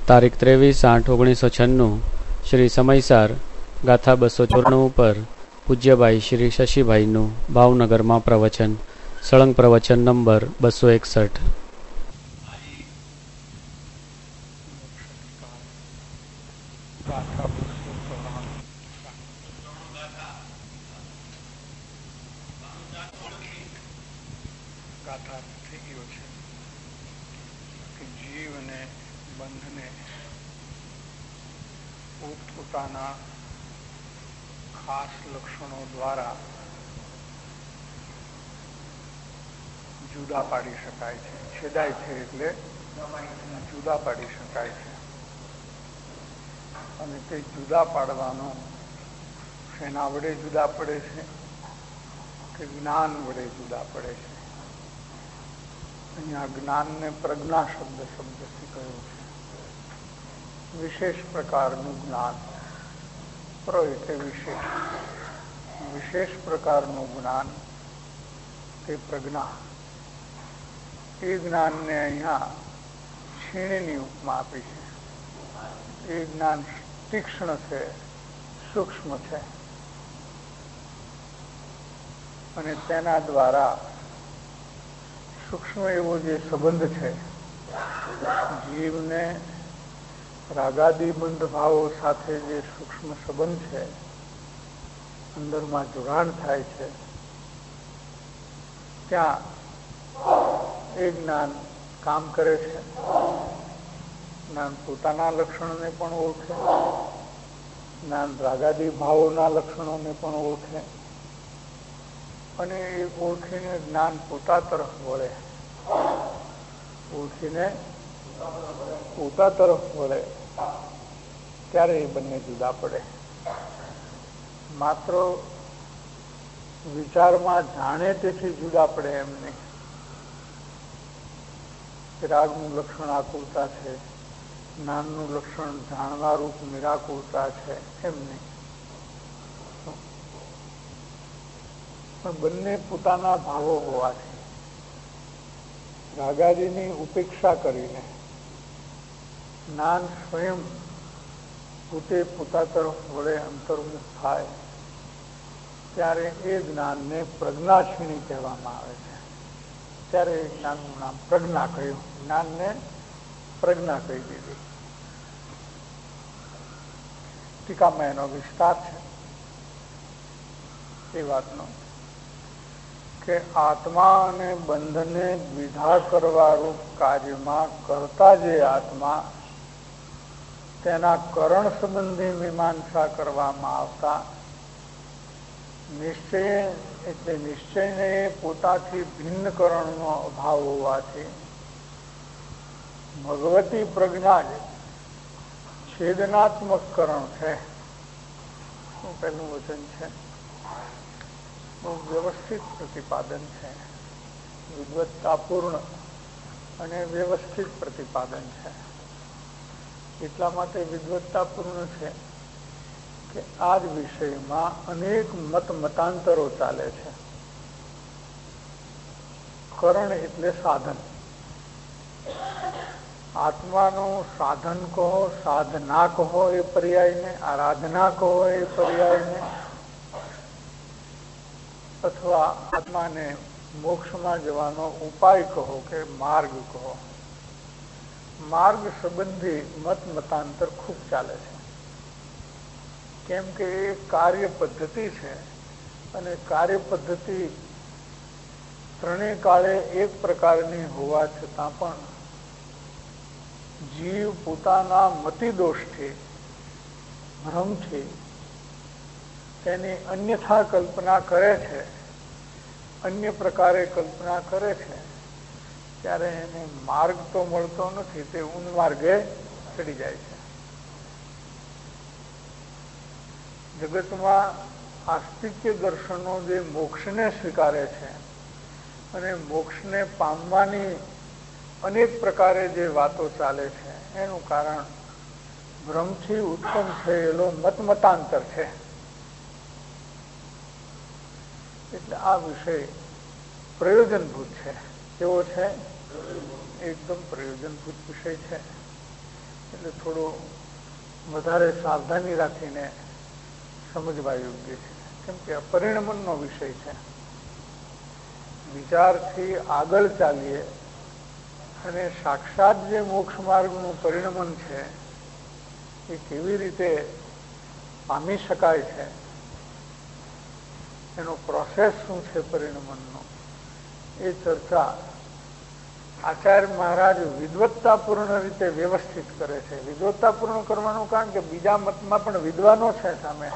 તારીખ 23/8/1996 શ્રી સમયસાર ગાથા 294 પર પૂજ્યભાઈ શ્રી શશીભાઈનું ભાવનગરમાં પ્રવચન, સળંગ પ્રવચન નંબર 261. ગાથા થઈ ગયો છે કે જીવ અને બંધને પોતપોતાના ખાસ લક્ષણો દ્વારા જુદા પાડી શકાય છે. છેદાય છે એટલે જુદા પાડી શકાય છે. અને તે જુદા પાડવાનો શેના વડે જુદા પડે છે કે જ્ઞાન વડે જુદા પડે છે. અહીંયા જ્ઞાનને પ્રજ્ઞા શબ્દથી કહ્યું છે. વિશેષ પ્રકારનું જ્ઞાન, પ્ર એટલે વિશેષ પ્રકારનું જ્ઞાન તે પ્રજ્ઞા. એ જ્ઞાનને અહીંયા છીણીની ઉપમા આપી છે. એ જ્ઞાન તીક્ષ્ણ છે, સૂક્ષ્મ છે, અને તેના દ્વારા સૂક્ષ્મ એવો જે સંબંધ છે, જીવને રાગાદી બંધ ભાવો સાથે જે સૂક્ષ્મ સંબંધ છે, અંદરમાં જોડાણ થાય છે, ત્યાં એ જ્ઞાન કામ કરે છે. જ્ઞાન પોતાના લક્ષણોને પણ ઓળખે, જ્ઞાન રાગાદી ભાવોના લક્ષણોને પણ ઓળખે, અને એ ઓળખીને જ્ઞાન પોતા તરફ વળે. ઓળખીને પોતા તરફ વળે ત્યારે એ બંને જુદા પડે. માત્ર વિચારમાં જાણે તેથી જુદા પડે એમ નહીં. રાગનું લક્ષણ આકુરતા છે, જ્ઞાનનું લક્ષણ જાણવા રૂપ નિરાકુરતા છે, એમ નહીં. પણ બંને પોતાના ભાવો હોવાથી રાગાદીની ઉપેક્ષા કરીને જ્ઞાન સ્વયં પોતે પોતા તરફ વળે, અંતર્મુખ થાય, ત્યારે એ જ્ઞાનને પ્રજ્ઞાક્ષિણી કહેવામાં આવે છે. ત્યારે એ જ્ઞાનનું નામ પ્રજ્ઞા કહ્યું. જ્ઞાનને પ્રજ્ઞા કહી દીધી. ટીકામાં એનો વિસ્તાર છે એ વાતનો કે આત્મા અને બંધને દ્વિધા કરવા રૂપ કાર્યમાં કરતા જે આત્મા, તેના કરણ સંબંધી મીમાંસા કરવામાં આવતા નિશ્ચય એટલે નિશ્ચયને પોતાથી ભિન્ન કરણનો અભાવ હોવાથી ભગવતી પ્રજ્ઞા જ છેદનાત્મક કરણ છે. શું પહેલું વચન છે? બહુ વ્યવસ્થિત પ્રતિપાદન છે, વિદ્વત્તાપૂર્ણ અને વ્યવસ્થિત પ્રતિપાદન છે. એટલા માટે વિદ્વત્તાપૂર્ણ છે કે આ જ વિષયમાં અનેક મતાંતરો ચાલે છે. કરણ એટલે સાધન. આત્માનું સાધન કહો, સાધના કહો એ પર્યાયને, આરાધના કહો એ પર્યાયને, અથવા આત્માને મોક્ષમાં જવાનો ઉપાય કહો કે માર્ગ કહો. માર્ગ સંબંધી મતાંતર ખૂબ ચાલે છે. કેમ કે એ કાર્ય પદ્ધતિ છે, અને કાર્ય પદ્ધતિ ત્રણેય કાળે એક પ્રકારની હોવા છતાં પણ જીવ પોતાના મતિદોષથી, ભ્રમથી તેની અન્યથા કલ્પના કરે છે, અન્ય પ્રકારે કલ્પના કરે છે, ત્યારે એને માર્ગ તો મળતો નથી, તે ઉન્માર્ગે ચડી જાય છે. જગતમાં આસ્તિક્ય દર્શનો જે મોક્ષને સ્વીકારે છે અને મોક્ષને પામવાની અનેક પ્રકારે જે વાતો ચાલે છે, એનું કારણ ભ્રમથી ઉત્પન્ન થયેલો મતાંતર છે. એટલે આ વિષય પ્રયોજનભૂત છે. કેવો છે? એકદમ પ્રયોજનભૂત વિષય છે. એટલે થોડું વધારે સાવધાની રાખીને સમજવા યોગ્ય છે. કેમ કે પરિણમનનો વિષય છે. વિચારથી આગળ ચાલીએ અને સાક્ષાત જે મોક્ષ માર્ગનું પરિણમન છે એ કેવી રીતે પામી શકાય છે, એનો પ્રોસેસ શું છે પરિણમનનો, એ ચર્ચા આચાર્ય મહારાજ વિદ્વત્તાપૂર્ણ રીતે વ્યવસ્થિત કરે છે. વિદ્વત્તાપૂર્ણ કરવાનું કારણ કે બીજા મતમાં પણ વિદ્વાનો છે સામે,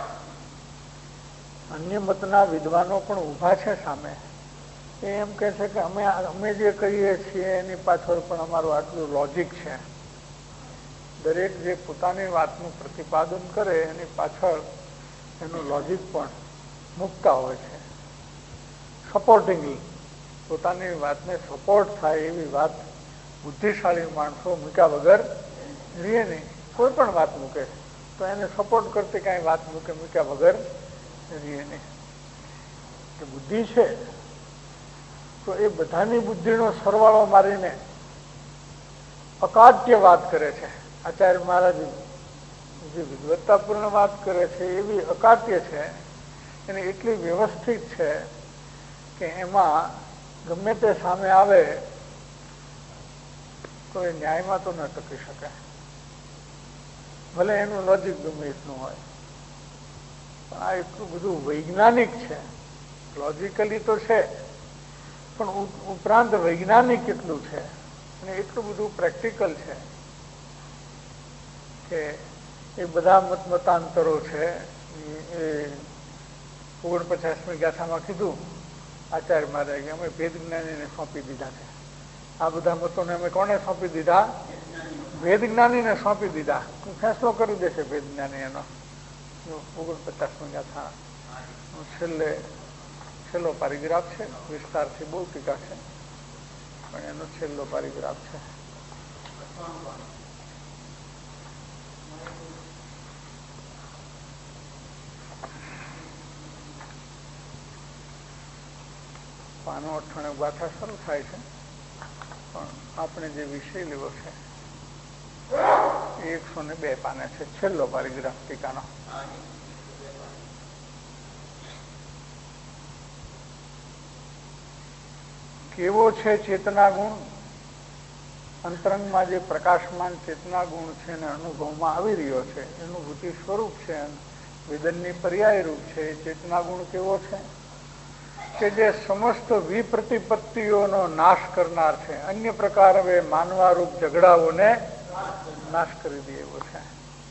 અન્ય મતના વિદ્વાનો પણ ઊભા છે સામે. એ એમ કહે છે કે અમે જે કહીએ છીએ એની પાછળ પણ અમારું આટલું લોજિક છે. દરેક જે પોતાની વાતનું પ્રતિપાદન કરે એની પાછળ એનું લોજિક પણ મૂકતા હોય છે. સપોર્ટિંગલી પોતાની વાતને સપોર્ટ થાય એવી વાત બુદ્ધિશાળી માણસો મૂક્યા વગર રહે નહીં. કોઈ પણ વાત મૂકે તો એને સપોર્ટ કરતી કાંઈ વાત મૂક્યા વગર રહે નહીં. કે બુદ્ધિ છે તો એ બધાની બુદ્ધિનો સરવાળો મારીને અકાટ્ય વાત કરે છે. આચાર્ય મહારાજ જે વિદ્વત્તાપૂર્ણ વાત કરે છે એવી અકાટ્ય છે, એને એટલી વ્યવસ્થિત છે કે એમાં ગમે તે સામે આવે તો એ ન્યાયમાં તો ન ટકી શકે, ભલે એનું લોજિક ગમે એટલું હોય. પણ આ એટલું બધું વૈજ્ઞાનિક છે. લોજિકલી તો છે પણ ઉપરાંત વૈજ્ઞાનિક એટલું છે અને એટલું બધું પ્રેક્ટિકલ છે કે એ બધા મતાંતરો છે. એ 49મી ગાથામાં કીધું આચાર્ય મહારાજે અમે ભેદ જ્ઞાનીને સોંપી દીધા છે. આ બધા મતોને અમે કોને સોંપી દીધા? ભેદ જ્ઞાનીને સોંપી દીધા. ફેંસલો કરી દેશે ભેદ જ્ઞાની એનો. 49મી ગાથા છેલ્લો પારિગ્રાફ છે. વિસ્તારથી બહુ ટીકા છે પણ એનો છેલ્લો પારિગ્રાફ છે. પાનો 98 ગાથા શરૂ થાય છે પણ આપણે જે વિષય લેવો છે એ 102 પાને છે. છેલ્લો પારિગ્રાફ ટીકાનો. કેવો છે ચેતના ગુણ? અંતરંગમાં જે પ્રકાશમાન ચેતના ગુણ છે ને અનુભવમાં આવી રહ્યો છે, અનુભૂતિ સ્વરૂપ છે, વેદનની પર્યાય રૂપ છે. એ ચેતના ગુણ કેવો છે? કે જે સમસ્ત વિપ્રતિપત્તિઓનો નાશ કરનાર છે. અન્ય પ્રકારે માનવારૂપ ઝઘડાઓને નાશ કરી દે એવો છે.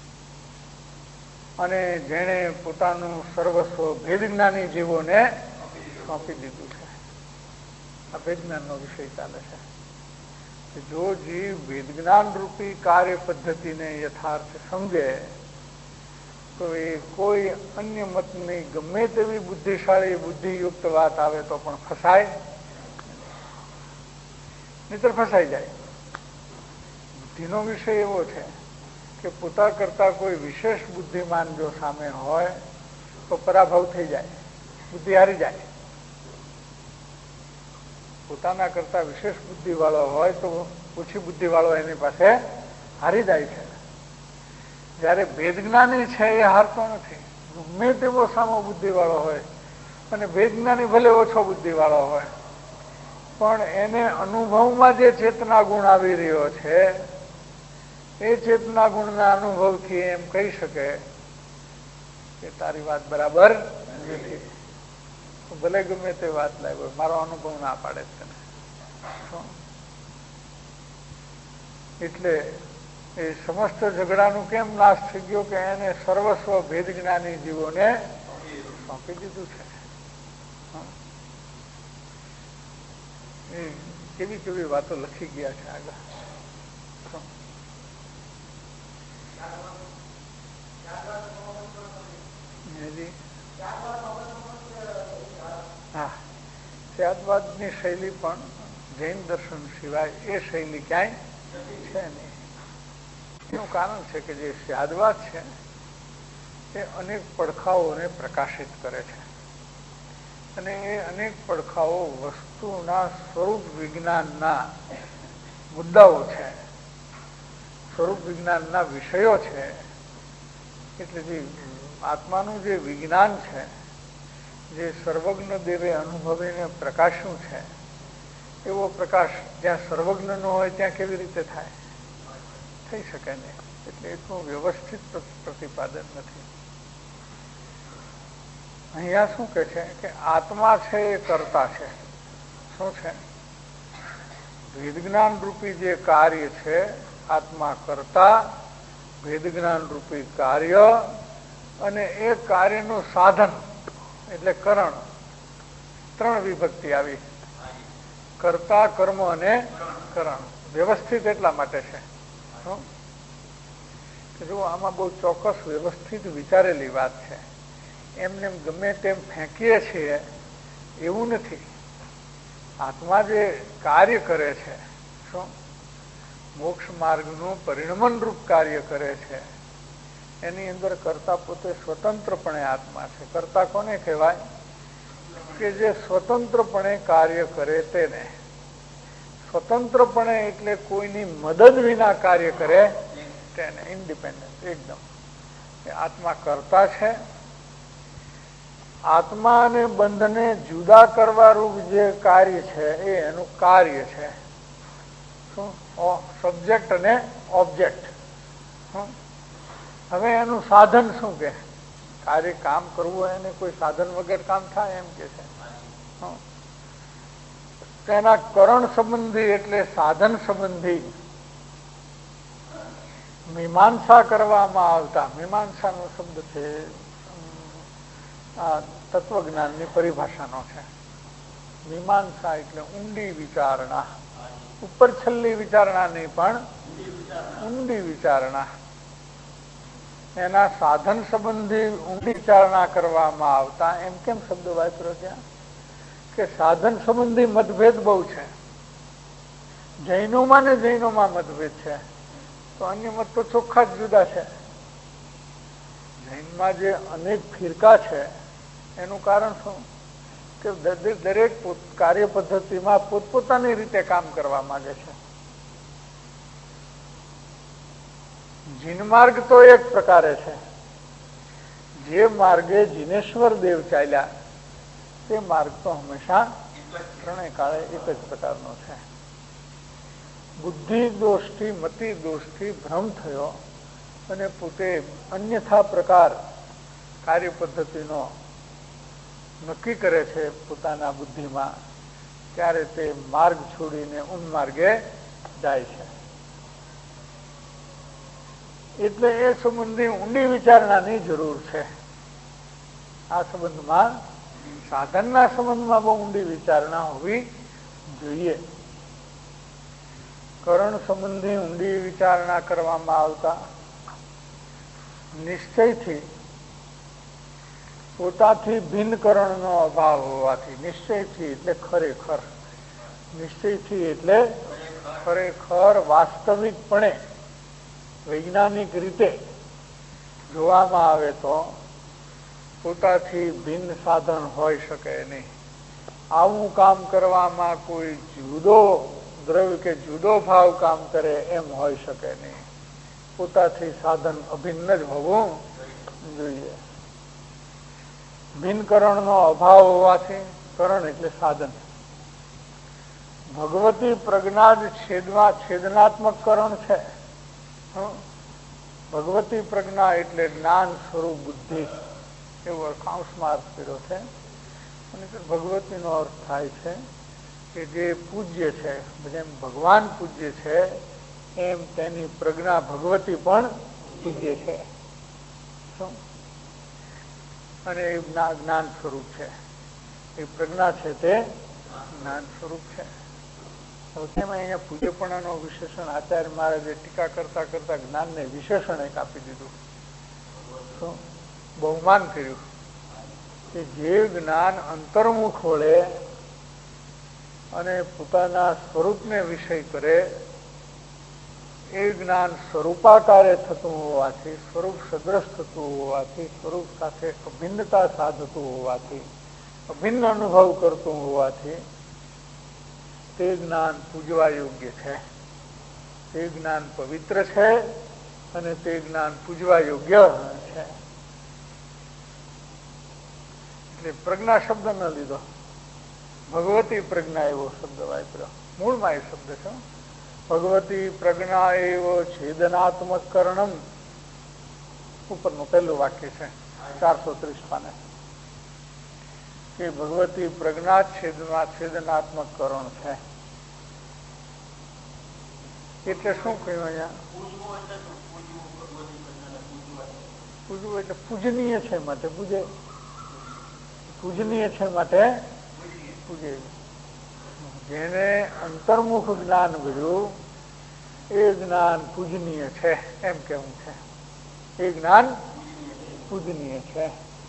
અને જેણે પોતાનું સર્વસ્વ ભેદ જ્ઞાની જીવોને સોંપી દીધું છે. આ ભેદ જ્ઞાનનો વિષય ચાલે છે કે જો જીવ ભેદ જ્ઞાન રૂપી કાર્ય પદ્ધતિને યથાર્થ સમજે તો એ કોઈ અન્ય મતની ગમે તેવી બુદ્ધિશાળી બુદ્ધિયુક્ત વાત આવે તો પણ ફસાય, નહીતર ફસાઈ જાય. બુદ્ધિનો વિષય એવો છે કે પોતા કરતા કોઈ વિશેષ બુદ્ધિમાન જો સામે હોય તો પરાભવ થઈ જાય, બુદ્ધિ હારી જાય. પોતાના કરતા વિશેષ બુદ્ધિ વાળો હોય તો ઓછી બુદ્ધિ વાળો એની પાસે હારી જાય છે. જયારે ભેદ જ્ઞાની છે એ હારતો નથી. ગમે તેવો સામો બુદ્ધિ વાળો હોય અને ભેદ જ્ઞાની ભલે ઓછો બુદ્ધિ વાળો હોય પણ એને અનુભવમાં જે ચેતના ગુણ આવી રહ્યો છે એ ચેતના ગુણના અનુભવથી એમ કહી શકે કે તારી વાત બરાબર નથી. ભલે ગમે તે વાત લાવ્યો, મારો અનુભવ ના પાડે છે. એટલે એ સમસ્ત ઝઘડાનું કેમ નાશ થઈ ગયો કે એને સર્વસ્વ ભેદ જ્ઞાની જીવોને સોંપી દીધું છે. એ કેવી કેવી વાતો લખી ગયા છે આગળ. હા, ત્યાગવાદની શૈલી પણ જૈન દર્શન સિવાય એ શૈલી ક્યાંય છે નહીં. એનું કારણ છે કે જે ત્યાગવાદ છે એ અનેક પડખાઓને પ્રકાશિત કરે છે અને એ અનેક પડખાઓ વસ્તુના સ્વરૂપ વિજ્ઞાનના મુદ્દાઓ છે. સ્વરૂપ વિજ્ઞાનના વિષયો છે. એટલે જે આત્માનું જે વિજ્ઞાન છે, જે સર્વજ્ઞ દેવે અનુભવીને પ્રકાશ્યું છે, એવો પ્રકાશ જ્યાં સર્વજ્ઞ ન હોય ત્યાં કેવી રીતે થાય? થઈ શકે નહીં. એટલે એટલું વ્યવસ્થિત પ્રતિપાદન નથી. અહીંયા શું કે છે કે આત્મા છે એ કર્તા છે. શું છે? ભેદજ્ઞાન રૂપી જે કાર્ય છે, આત્મા કર્તા, ભેદજ્ઞાન રૂપી કાર્ય, અને એ કાર્યનું સાધન એટલે કરણ. ત્રણ વિભક્તિ આવી: કર્તા, કર્મ અને કરણ. વ્યવસ્થિત એટલા માટે છે કે જો આમાં બહુ ચોક્કસ વ્યવસ્થિત વિચારેલી વાત છે. એમને ગમે તેમ ફેંકીએ છીએ એવું નથી. આત્મા જે કાર્ય કરે છે, શું મોક્ષ માર્ગનું પરિણમન રૂપ કાર્ય કરે છે, એની અંદર કર્તા પોતે સ્વતંત્રપણે આત્મા છે. કર્તા કોને કહેવાય? કે જે સ્વતંત્રપણે કાર્ય કરે તેને. સ્વતંત્રપણે એટલે કોઈની મદદ વિના કાર્ય કરે તેને. ઇન્ડિપેન્ડન્ટ એકદમ. આત્મા કર્તા છે. આત્મા અને બંધને જુદા કરવા રૂપ જે કાર્ય છે એ એનું કાર્ય છે. શું? સબ્જેક્ટ અને ઓબ્જેક્ટ. હવે એનું સાધન શું કે? કાર્ય કામ કરવું હોય એને કોઈ સાધન વગર કામ થાય એમ કે છે. તેના કરણ સંબંધી એટલે સાધન સંબંધી મીમાંસા કરવામાં આવતા. મીમાંસાનો શબ્દ છે આ તત્વજ્ઞાનની પરિભાષાનો છે. મીમાંસા એટલે ઊંડી વિચારણા. ઉપર છેલ્લી વિચારણા નહીં, પણ ઊંડી વિચારણા. એના સાધન સંબંધી ઊંડી વિચારણા કરવામાં આવતા. એમ કેમ શબ્દ વાપર્યો ત્યાં? કે સાધન સંબંધી મતભેદ બહુ છે. જૈનોમાં ને જૈનોમાં મતભેદ છે, તો અન્ય મત તો ચોખ્ખા જ જુદા છે. જૈનમાં જે અનેક ફિરકા છે એનું કારણ શું? કે દરેક કાર્ય પદ્ધતિમાં પોતપોતાની રીતે કામ કરવા માંગે છે. જીન માર્ગ તો એક પ્રકારે છે. જે માર્ગે જીનેશ્વર દેવ ચાલ્યા તે માર્ગ તો હંમેશા ત્રણેય કાળે એક જ પ્રકારનો છે. બુદ્ધિ દોષથી, મતિ દોષથી ભ્રમ થયો અને પોતે અન્યથા પ્રકાર કાર્ય પદ્ધતિનો નક્કી કરે છે પોતાના બુદ્ધિમાં, ત્યારે તે માર્ગ છોડીને ઉન્માર્ગે જાય છે. એટલે એ સંબંધી ઊંડી વિચારણાની જરૂર છે. આ સંબંધમાં, સાધનના સંબંધમાં બહુ ઊંડી વિચારણા હોવી જોઈએ. કરણ સંબંધી ઊંડી વિચારણા કરવામાં આવતા નિશ્ચયથી, પોતાથી ભિન્ન કરણનો અભાવ હોવાથી. નિશ્ચયથી એટલે ખરેખર. નિશ્ચયથી એટલે ખરેખર વાસ્તવિકપણે વૈજ્ઞાનિક રીતે જોવામાં આવે તો પોતાથી ભિન્ન સાધન હોઈ શકે નહીં. આવું કામ કરવામાં કોઈ જુદો દ્રવ્ય કે જુદો ભાવ કામ કરે એમ હોઈ શકે નહીં. પોતાથી સાધન અભિન્ન જ હોવું જોઈએ. ભિન્ન કરણનો અભાવ હોવાથી, કરણ એટલે સાધન. ભગવતી પ્રજ્ઞા જ છેદનાત્મક કરણ છે. ભગવતી પ્રજ્ઞા એટલે જ્ઞાન સ્વરૂપ બુદ્ધિ, એવો અર્થાંશમાં અર્થ કર્યો છે. અને ભગવતીનો અર્થ થાય છે કે જે પૂજ્ય છે, જેમ ભગવાન પૂજ્ય છે એમ તેની પ્રજ્ઞા ભગવતી પણ પૂજ્ય છે. અને એ જ્ઞાન સ્વરૂપ છે. એ પ્રજ્ઞા છે તે જ્ઞાન સ્વરૂપ છે. તેમાં અહીંયા પૂજ્યપણાનો વિશેષણ આચાર્ય મહારાજે ટીકા કરતા કરતા જ્ઞાનને વિશેષણ એક આપી દીધું. શું? બહુમાન કર્યું કે જે જ્ઞાન અંતર્મુખ વળે અને પોતાના સ્વરૂપને વિષય કરે એ જ્ઞાન સ્વરૂપાકારે થતું હોવાથી, સ્વરૂપ સદ્રશ થતું હોવાથી, સ્વરૂપ સાથે અભિન્નતા સાધતું હોવાથી, અભિન્ન અનુભવ કરતું હોવાથી તે જ્ઞાન પૂજવા યોગ્ય છે. તે જ્ઞાન પવિત્ર છે અને તે જ્ઞાન પૂજવા યોગ્ય છે. એટલે પ્રજ્ઞા શબ્દ ન લીધો, ભગવતી પ્રજ્ઞા એવો શબ્દ વાપર્યો. મૂળમાં એ શબ્દ છે ભગવતી પ્રજ્ઞા એવો છેદનાત્મક કરણમ. ઉપરનું પહેલું વાક્ય છે 430 પાને કે ભગવતી પ્રજ્ઞા છેદનાત્મક કરણ છે. એટલે શું કહ્યું અહીંયા? પૂજવું એટલે પૂજનીય છે માટે પૂજે, પૂજનીય છે માટે પૂજે. જેને અંતર્મુખ જ્ઞાન મળ્યું એ જ્ઞાન પૂજનીય છે એમ કેવું છે. એ જ્ઞાન પૂજનીય છે.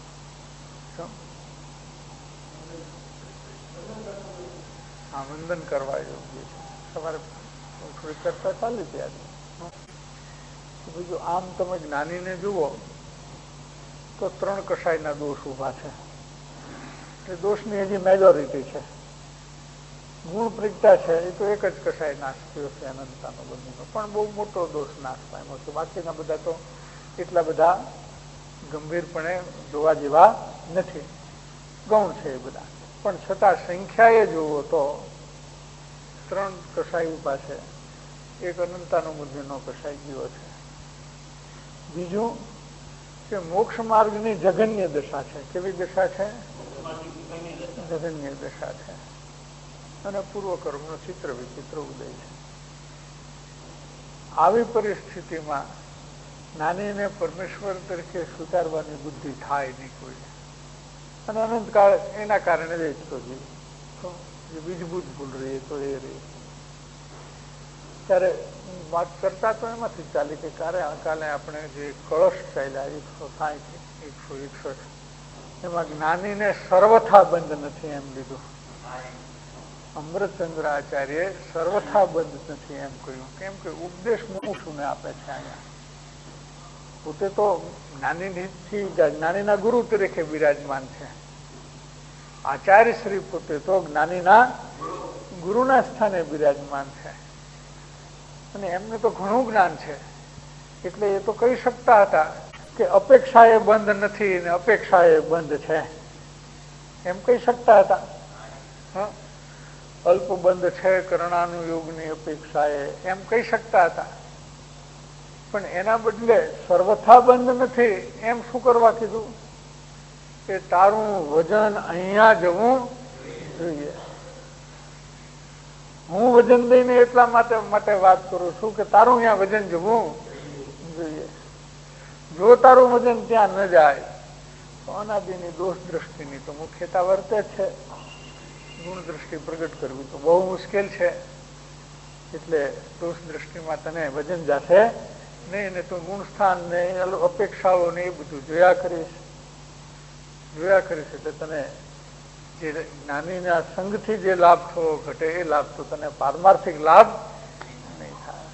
હા, વંદન કરવા યોગ્ય છે. તમારે થોડી ચર્ચા ચાલી ત્યાં. બીજું આમ તમે જ્ઞાનીને જુઓ તો 3 કસાયના દોષ ઉભા છે. એ દોષની હજી મેજોરિટી છે. ગુણ પ્રજ્ઞા છે એ તો એક જ કસાય નાશ થયો છે અનંતાનો બંધનો, પણ બહુ મોટો દોષ નાશ પામ્યો છે. બાકીના બધા તો એટલા બધા ગંભીરપણે જોવા જેવા નથી, ગૌણ છે એ બધા. પણ છતાં સંખ્યાએ જુઓ તો 3 કસાય ઉભા છે. એક અનંતાનો બુદ્ધિનો કસાય ગયો છે. બીજું કે મોક્ષ માર્ગની જઘન્ય દશા છે. કેવી દશા છે? જઘન્ય દશા છે. અને પૂર્વકર્મનો ચિત્ર વિચિત્ર ઉદય છે. આવી પરિસ્થિતિમાં જ્ઞાનીને પરમેશ્વર તરીકે સ્વીકારવાની બુદ્ધિ થાય નહીં કોઈ. અને અનંતકાળ એના કારણે વેચતો જે બીજભૂત ભૂલ રહી તો એ રહી. ત્યારે વાત કરતા તો એમાંથી ચાલી કે કાલે આપણે જે કળશ ચાલ્યા 160 161 એમાં જ્ઞાનીને સર્વથા બંધ નથી એમ લીધું. અમૃતચંદ્ર આચાર્ય સર્વથા બંધ નથી એમ કહ્યું. કેમ કે ઉપદેશ મુમુક્ષુને આપે છે. અહીંયા પોતે તો જ્ઞાનીના ગુરુ તરીકે બિરાજમાન છે. આચાર્ય શ્રી પોતે તો જ્ઞાનીના ગુરુના સ્થાને બિરાજમાન છે. અને એમને તો ઘણું જ્ઞાન છે. એટલે એ તો કહી શકતા હતા કે અપેક્ષા એ બંધ નથી ને અપેક્ષા એ બંધ છે એમ કહી શકતા હતા. અલ્પ બંધ છે કરણાનુયોગની અપેક્ષાએ એમ કહી શકતા હતા. પણ એના બદલે સર્વથા બંધ નથી એમ શું કરવા કીધું? કે તારું વજન અહીંયા જવું જોઈએ. હું વજન દઈને એટલા માટે વાત કરું છું કે તારું અહીંયા વજન જવું જોઈએ. જો તારું વજન ત્યાં ન જાય તો અનાદિની દોષ દ્રષ્ટિની તો મુખ્યતા વર્તે છે. ગુણ દ્રષ્ટિ પ્રગટ કરવી તો બહુ મુશ્કેલ છે. એટલે દોષ દ્રષ્ટિમાં તને વજન જાશે નહીં ને તું ગુણ સ્થાન ને અપેક્ષાઓ ને એ બધું જોયા કરીશ એટલે તને જે જ્ઞાનીના સંઘથી જે લાભ થવો ઘટે એ લાભ તો તને પારમાર્થિક લાભ નહીં થાય.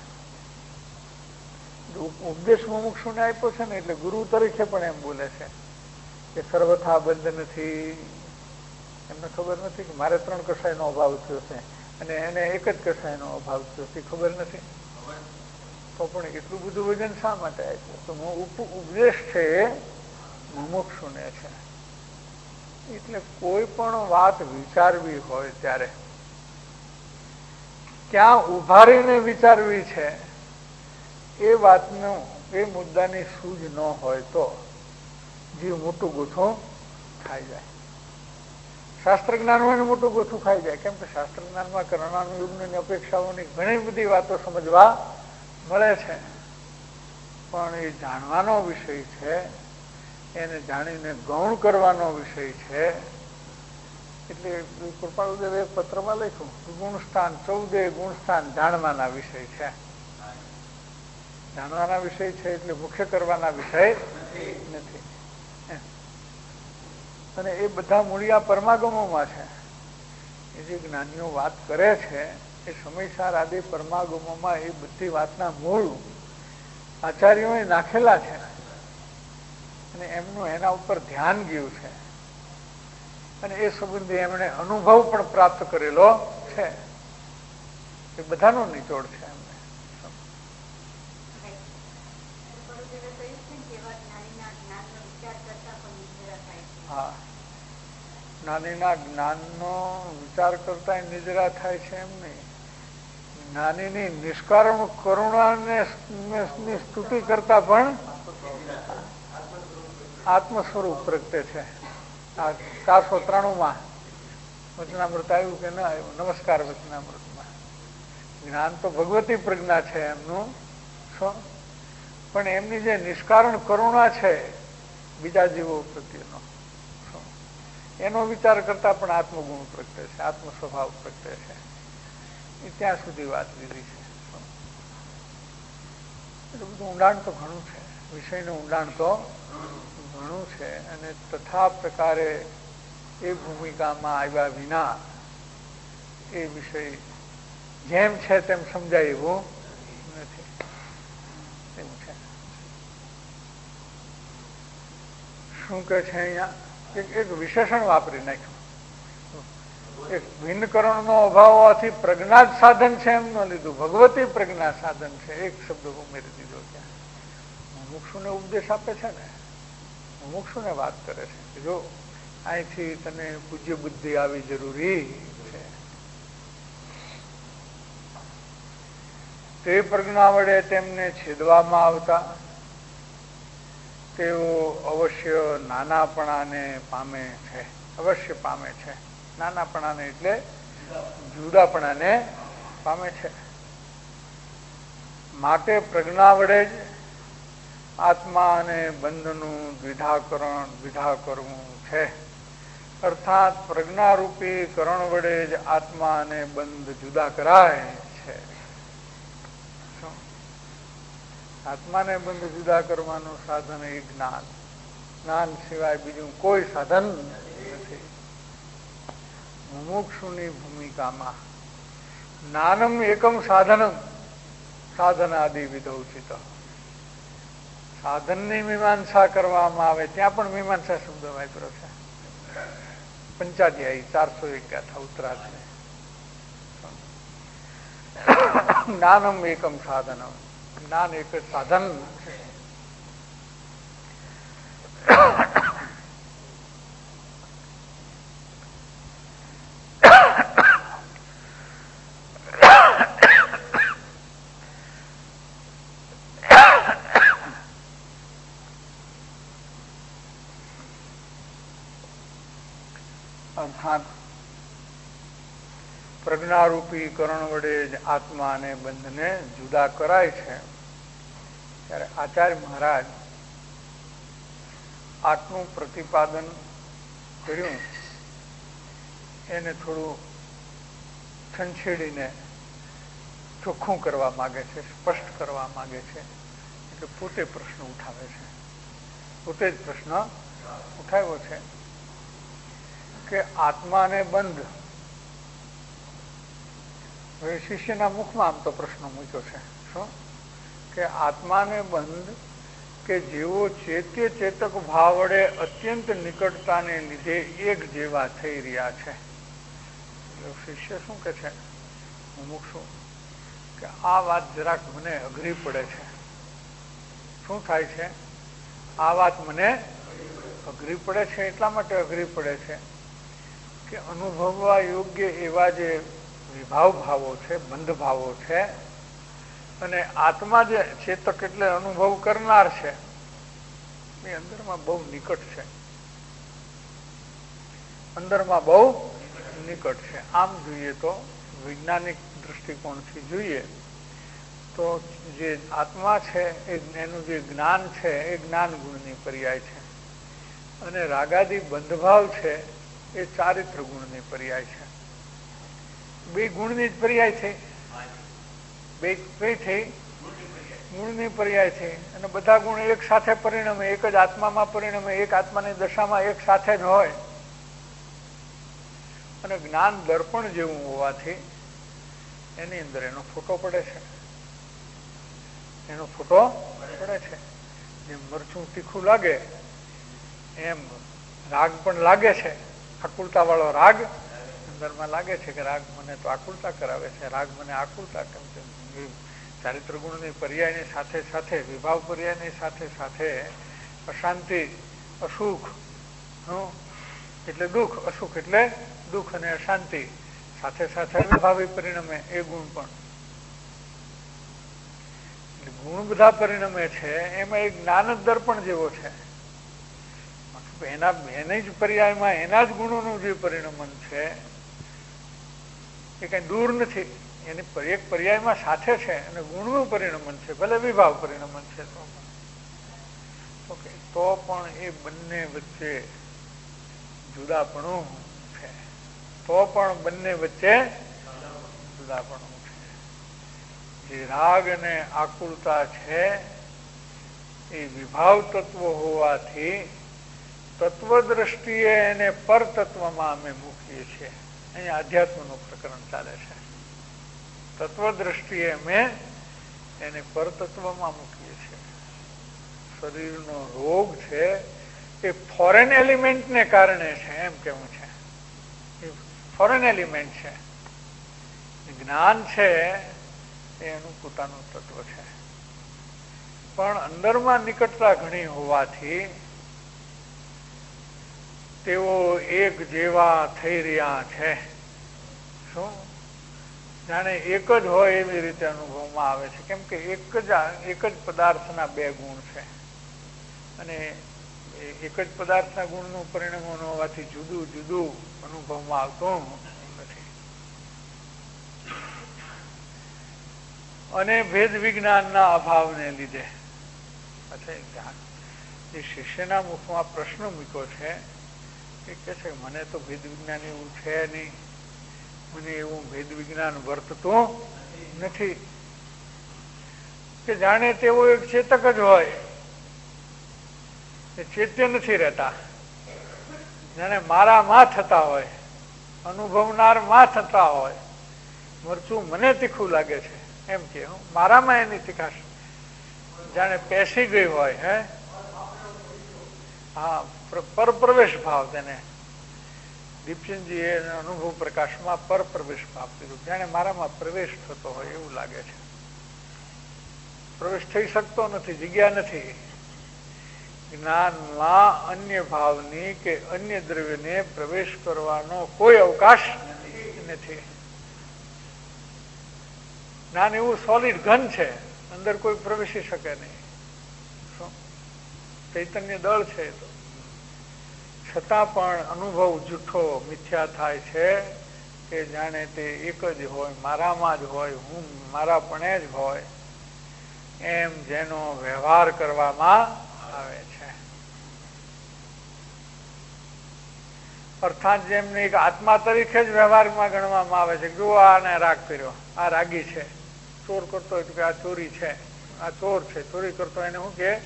ઉપદેશ મુમુક્ષુને આપ્યો છે ને એટલે ગુરુ તરીકે પણ એમ બોલે છે કે સર્વથા બંધ નથી. એમને ખબર નથી કે મારે 3 કસાયનો અભાવ થયો છે અને એને એક જ કસાયનો અભાવ થયો છે, ખબર નથી. તો પણ એટલું બધું વજન શા માટે આપ્યું? તો ઉપદેશ છે મુમુક્ષુને છે. એટલે કોઈ પણ વાત વિચારવી હોય ત્યારે ક્યાં ઉભા રહીને વિચારવી છે એ વાતનું એ મુદ્દાની સૂઝ ન હોય તો જીવ મોટું ગૂંથું ખાઈ જાય. શાસ્ત્ર જ્ઞાનમાં મોટું ગોથું ખાઈ જાય. કેમ કે શાસ્ત્ર જ્ઞાનમાં કરણાનુયુગની અપેક્ષાઓની ઘણી બધી વાતો સમજવા મળે છે, પણ એ જાણવાનો વિષય છે, એને જાણીને ગૌણ કરવાનો વિષય છે. એટલે કૃપાળુદેવે પત્રમાં લખ્યું ગુણસ્થાન 14 ગુણસ્થાન જાણવાના વિષય છે. જાણવાના વિષય છે એટલે મુખ્ય કરવાના વિષય નથી. અને એ બધા મૂળિયા પરમાગમોમાં છે. એ જે જ્ઞાનીઓ વાત કરે છે એ સમયસાર આદિ પરમાગમોમાં એ બધી વાતના મૂળ આચાર્યોએ નાખેલા છે અને એમનું એના ઉપર ધ્યાન ગયું છે અને એ સંબંધી એમણે અનુભવ પણ પ્રાપ્ત કરેલો છે. એ બધાનો નિચોડ છે એમને. જ્ઞાનીના જ્ઞાનનો વિચાર કરતા નિદ્રા થાય છે એમ નહીં. જ્ઞાનીની નિષ્કારણ કરુણાની સ્તુતિ કરતા પણ આત્મ સ્વરૂપ પ્રગટે છે. આ 493 વચનામૃત આવ્યું કે ના આવ્યું? નમસ્કાર વચનામૃતમાં જ્ઞાન તો ભગવતી પ્રજ્ઞા છે એમનું, પણ એમની જે નિષ્કારણ કરુણા છે બીજા જીવો પ્રત્યેનો, એનો વિચાર કરતા પણ આત્મગુણ પ્રગટે છે, આત્મ સ્વભાવ પ્રગટે છે. એ ત્યાં સુધી વાત લીધી છે. એટલે બધું ઊંડાણ તો ઘણું છે, વિષયનું ઊંડાણ તો ઘણું છે. અને તથા પ્રકારે એ ભૂમિકામાં આવ્યા વિના એ વિષય જેમ છે તેમ સમજાય એવું નથી. એવું છે. શું કે છે અહીંયા? એક વિશેષણ વાપરી નાખ્યું. એક ભિન્નકરણ નો અભાવ હોવાથી પ્રજ્ઞા જ સાધન છે એમ ન લીધું, ભગવતી પ્રજ્ઞા સાધન છે. એક શબ્દ ઉમેરી દીધો. ત્યાં મુમુક્ષુને ઉપદેશ આપે છે ને, મુમુક્ષુને વાત કરે છે કે જો અહીંથી તને પૂજ્ય બુદ્ધિ આવી જરૂરી છે. તે પ્રજ્ઞા વડે તેમને છેદવામાં આવતા તેઓ અવશ્ય નાનાપણાને પામે છે. અવશ્ય પામે છે. નાનાપણાને એટલે જુદાપણાને પામે છે. માટે પ્રજ્ઞા વડે જ આત્મા અને બંધનું દ્વિધા કરવું છે. અર્થાત પ્રજ્ઞારૂપી કરણ વડે જ આત્મા અને બંધ જુદા કરાય છે. આત્માને બંધ જુદા કરવાનું સાધન એ જ્ઞાન. જ્ઞાન સિવાય બીજું કોઈ સાધન નથી. મુમુક્ષુની ભૂમિકામાં જ્ઞાનમ એકમ સાધનમ સાધનાદિ વિધૌચિત. સાધનની મીમાંસા કરવામાં આવે ત્યાં પણ મીમાંસા શબ્દ વાપર્યો છે. પંચાધ્યાયી 411 ઉત્તરાર્ધ. જ્ઞાનમ એકમ સાધનમ. જ્ઞાન એક જ સાધન છે. અર્થાત પ્રજ્ઞારૂપી કરણ વડે જ આત્મા અને બંધને જુદા કરાય છે. ત્યારે આચાર્ય મહારાજ આટલું પ્રતિપાદન કર્યું એને થોડું છંછેડીને ચોખ્ખું કરવા માંગે છે, સ્પષ્ટ કરવા માંગે છે. એટલે પોતે પ્રશ્ન ઉઠાવે છે. પોતે જ પ્રશ્ન ઉઠાવ્યો છે કે આત્માને બંધ. હવે શિષ્યના મુખમાં આમ તો પ્રશ્ન મૂક્યો છે. શું કે આત્માને બંધ કે જેવો ચેત્ય ચેતક ભાવ વડે અત્યંત નિકટતાને લીધે એક જેવા થઈ રહ્યા છે. શિષ્ય શું કે છે મુમુક્ષુ કે આ વાત જરાક મને અઘરી પડે છે. શું થાય છે? આ વાત મને અઘરી પડે છે. એટલા માટે અઘરી પડે છે કે અનુભવવા યોગ્ય એવા જે વિભાવ ભાવો છે, બંધ ભાવો છે, અને આત્મા જે ચેતક એટલે અનુભવ કરનાર છે એ અંદરમાં બહુ નિકટ છે. અંદરમાં બહુ નિકટ છે. આમ જોઈએ તો વૈજ્ઞાનિક દ્રષ્ટિકોણથી જોઈએ તો જે આત્મા છે એનું જે જ્ઞાન છે એ જ્ઞાન ગુણની પર્યાય છે, અને રાગાદી બંધભાવ છે એ ચારિત્ર ગુણની પર્યાય છે. બે ગુણની જ પર્યાય છે. બે કઈ થઈ? ગુણની પર્યાય છે. અને બધા ગુણ એક સાથે પરિણમે, એક જ આત્મામાં પરિણમે, એક આત્માની દશામાં એક સાથે જ હોય. અને જ્ઞાન દર્પણ જેવું હોવાથી એની અંદર એનો ફોટો પડે છે. એનો ફોટો પડે છે. જેમ મરચું તીખું લાગે એમ રાગ પણ લાગે છે. આકુલતા વાળો રાગ અંદરમાં લાગે છે કે રાગ મને તો આકુલતા કરાવે છે, રાગ મને આકુલતા કેમ છે. ચારિત્ર ગુણની પર્યાયની સાથે સાથે, વિભાવ પર્યાયની સાથે સાથે અશાંતિ, અસુખ, એટલે દુઃખ, અસુખ એટલે દુઃખ અને અશાંતિ, સાથે સાથે અવિભાવી પરિણમે એ ગુણ પણ. ગુણ બધા પરિણમે છે, એમાં એક જ્ઞાન જ દર્પણ જેવો છે. એની જ પર્યાયમાં એના જ ગુણોનું જે પરિણમન છે એ કઈ દૂર નથી. એની એક પર્યાયમાં સાથે છે અને ગુણનું પરિણમન છે, ભલે વિભાવ પરિણમન છે તો પણ એ બંને વચ્ચે જુદાપણું છે. તો પણ બંને વચ્ચે જુદાપણું છે. જે રાગ અને આકુળતા છે એ વિભાવ તત્વ હોવાથી તત્વ દ્રષ્ટિએ એને પર તત્વમાં અમે મૂકીએ છીએ. અહીંયા અધ્યાત્મનું પ્રકરણ ચાલે છે. તત્વ દ્રષ્ટિએ અમે એને પર તત્વમાં મૂકીએ છીએ. શરીરનો રોગ છે એ ફોરેન એલિમેન્ટને કારણે છે એમ કેવું છે. એ ફોરેન એલિમેન્ટ છે. જ્ઞાન છે એનું પોતાનું તત્વ છે, પણ અંદરમાં નિકટતા ઘણી હોવાથી તેઓ એક જેવા થઈ રહ્યા છે. શું જાણે એક જ હોય એવી રીતે અનુભવમાં આવે છે, કેમ કે એક જ પદાર્થના બે ગુણ છે અને એક જ પદાર્થના ગુણનું પરિણામ હોવાથી જુદું જુદું અનુભવમાં આવતું નથી. અને ભેદ વિજ્ઞાનના અભાવને લીધે જે શિષ્યના મુખમાં પ્રશ્ન મૂક્યો છે એ કે છે મને તો ભેદ વિજ્ઞાન એવું છે નહીં, મને એવું ભેદ વિજ્ઞાન વર્તતું નથી કે જાણે તેઓ એક ચેતક જ હોય, એ ચેત્ય નથી રહેતા. જાણે મારા માં થતા હોય, અનુભવનાર માં થતા હોય. મરચું મને તીખું લાગે છે એમ કે મારામાં એની તીખાશ જાણે પેસી ગઈ હોય. હે હા, પર પ્રવેશ ભાવ તેને દીપચંદજી એ અનુભવ પ્રકાશમાં પર પ્રવેશ ભાવ કીધું. જાણે મારામાં પ્રવેશ થતો હોય એવું લાગે છે. પ્રવેશ થઈ શકતો નથી, જગ્યા નથી. જ્ઞાનમાં અન્ય ભાવની કે અન્ય દ્રવ્યને પ્રવેશ કરવાનો કોઈ અવકાશ નથી. જ્ઞાન એવું સોલિડ ઘન છે, અંદર કોઈ પ્રવેશી શકે નહીં. ચૈતન્ય દળ છે તો છતાં પણ અનુભવ જૂઠો મિથ્યા થાય છે કે જાણે તે એક જ હોય, મારામાં જ હોય, હું મારાપણે જ હોય એમ જેનો વ્યવહાર કરવામાં આવે છે. અર્થાત જેમને એક આત્મા તરીકે જ વ્યવહારમાં ગણવામાં આવે છે. જો આને રાગ કર્યો, આ રાગી છે. ચોર કરતો હોય તો કે આ ચોરી છે, આ ચોર છે. ચોરી કરતો એને શું કે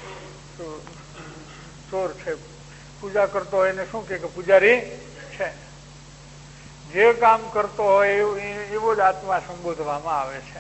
ચોર છે. પૂજા કરતો હોય એને શું કે પૂજારી છે. જે કામ કરતો હોય એવો જ આત્મા સંબોધવામાં આવે છે.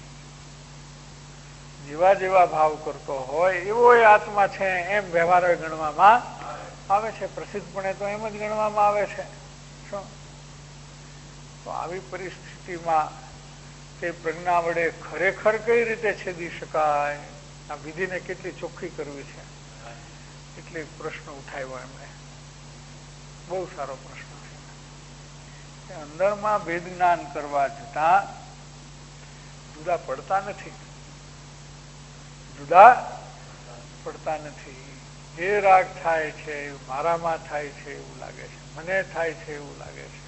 જેવા જેવા ભાવ કરતો હોય એવો એ આત્મા છે એમ વ્યવહાર ગણવામાં આવે છે. પ્રસિદ્ધપણે તો એમ જ ગણવામાં આવે છે. શું તો આવી પરિસ્થિતિમાં તે પ્રજ્ઞા વડે ખરેખર કઈ રીતે છેદી શકાય, આ વિધિને કેટલી ચોખ્ખી કરવી છે એટલે પ્રશ્ન ઉઠાવ્યો એમણે. બહુ સારો પ્રશ્ન છે. અંદરમાં ભેદ જ્ઞાન કરવા જતા જુદા પડતા નથી. જુદા પડતા નથી. જે રાગ થાય છે મારામાં થાય છે એવું લાગે છે, મને થાય છે એવું લાગે છે.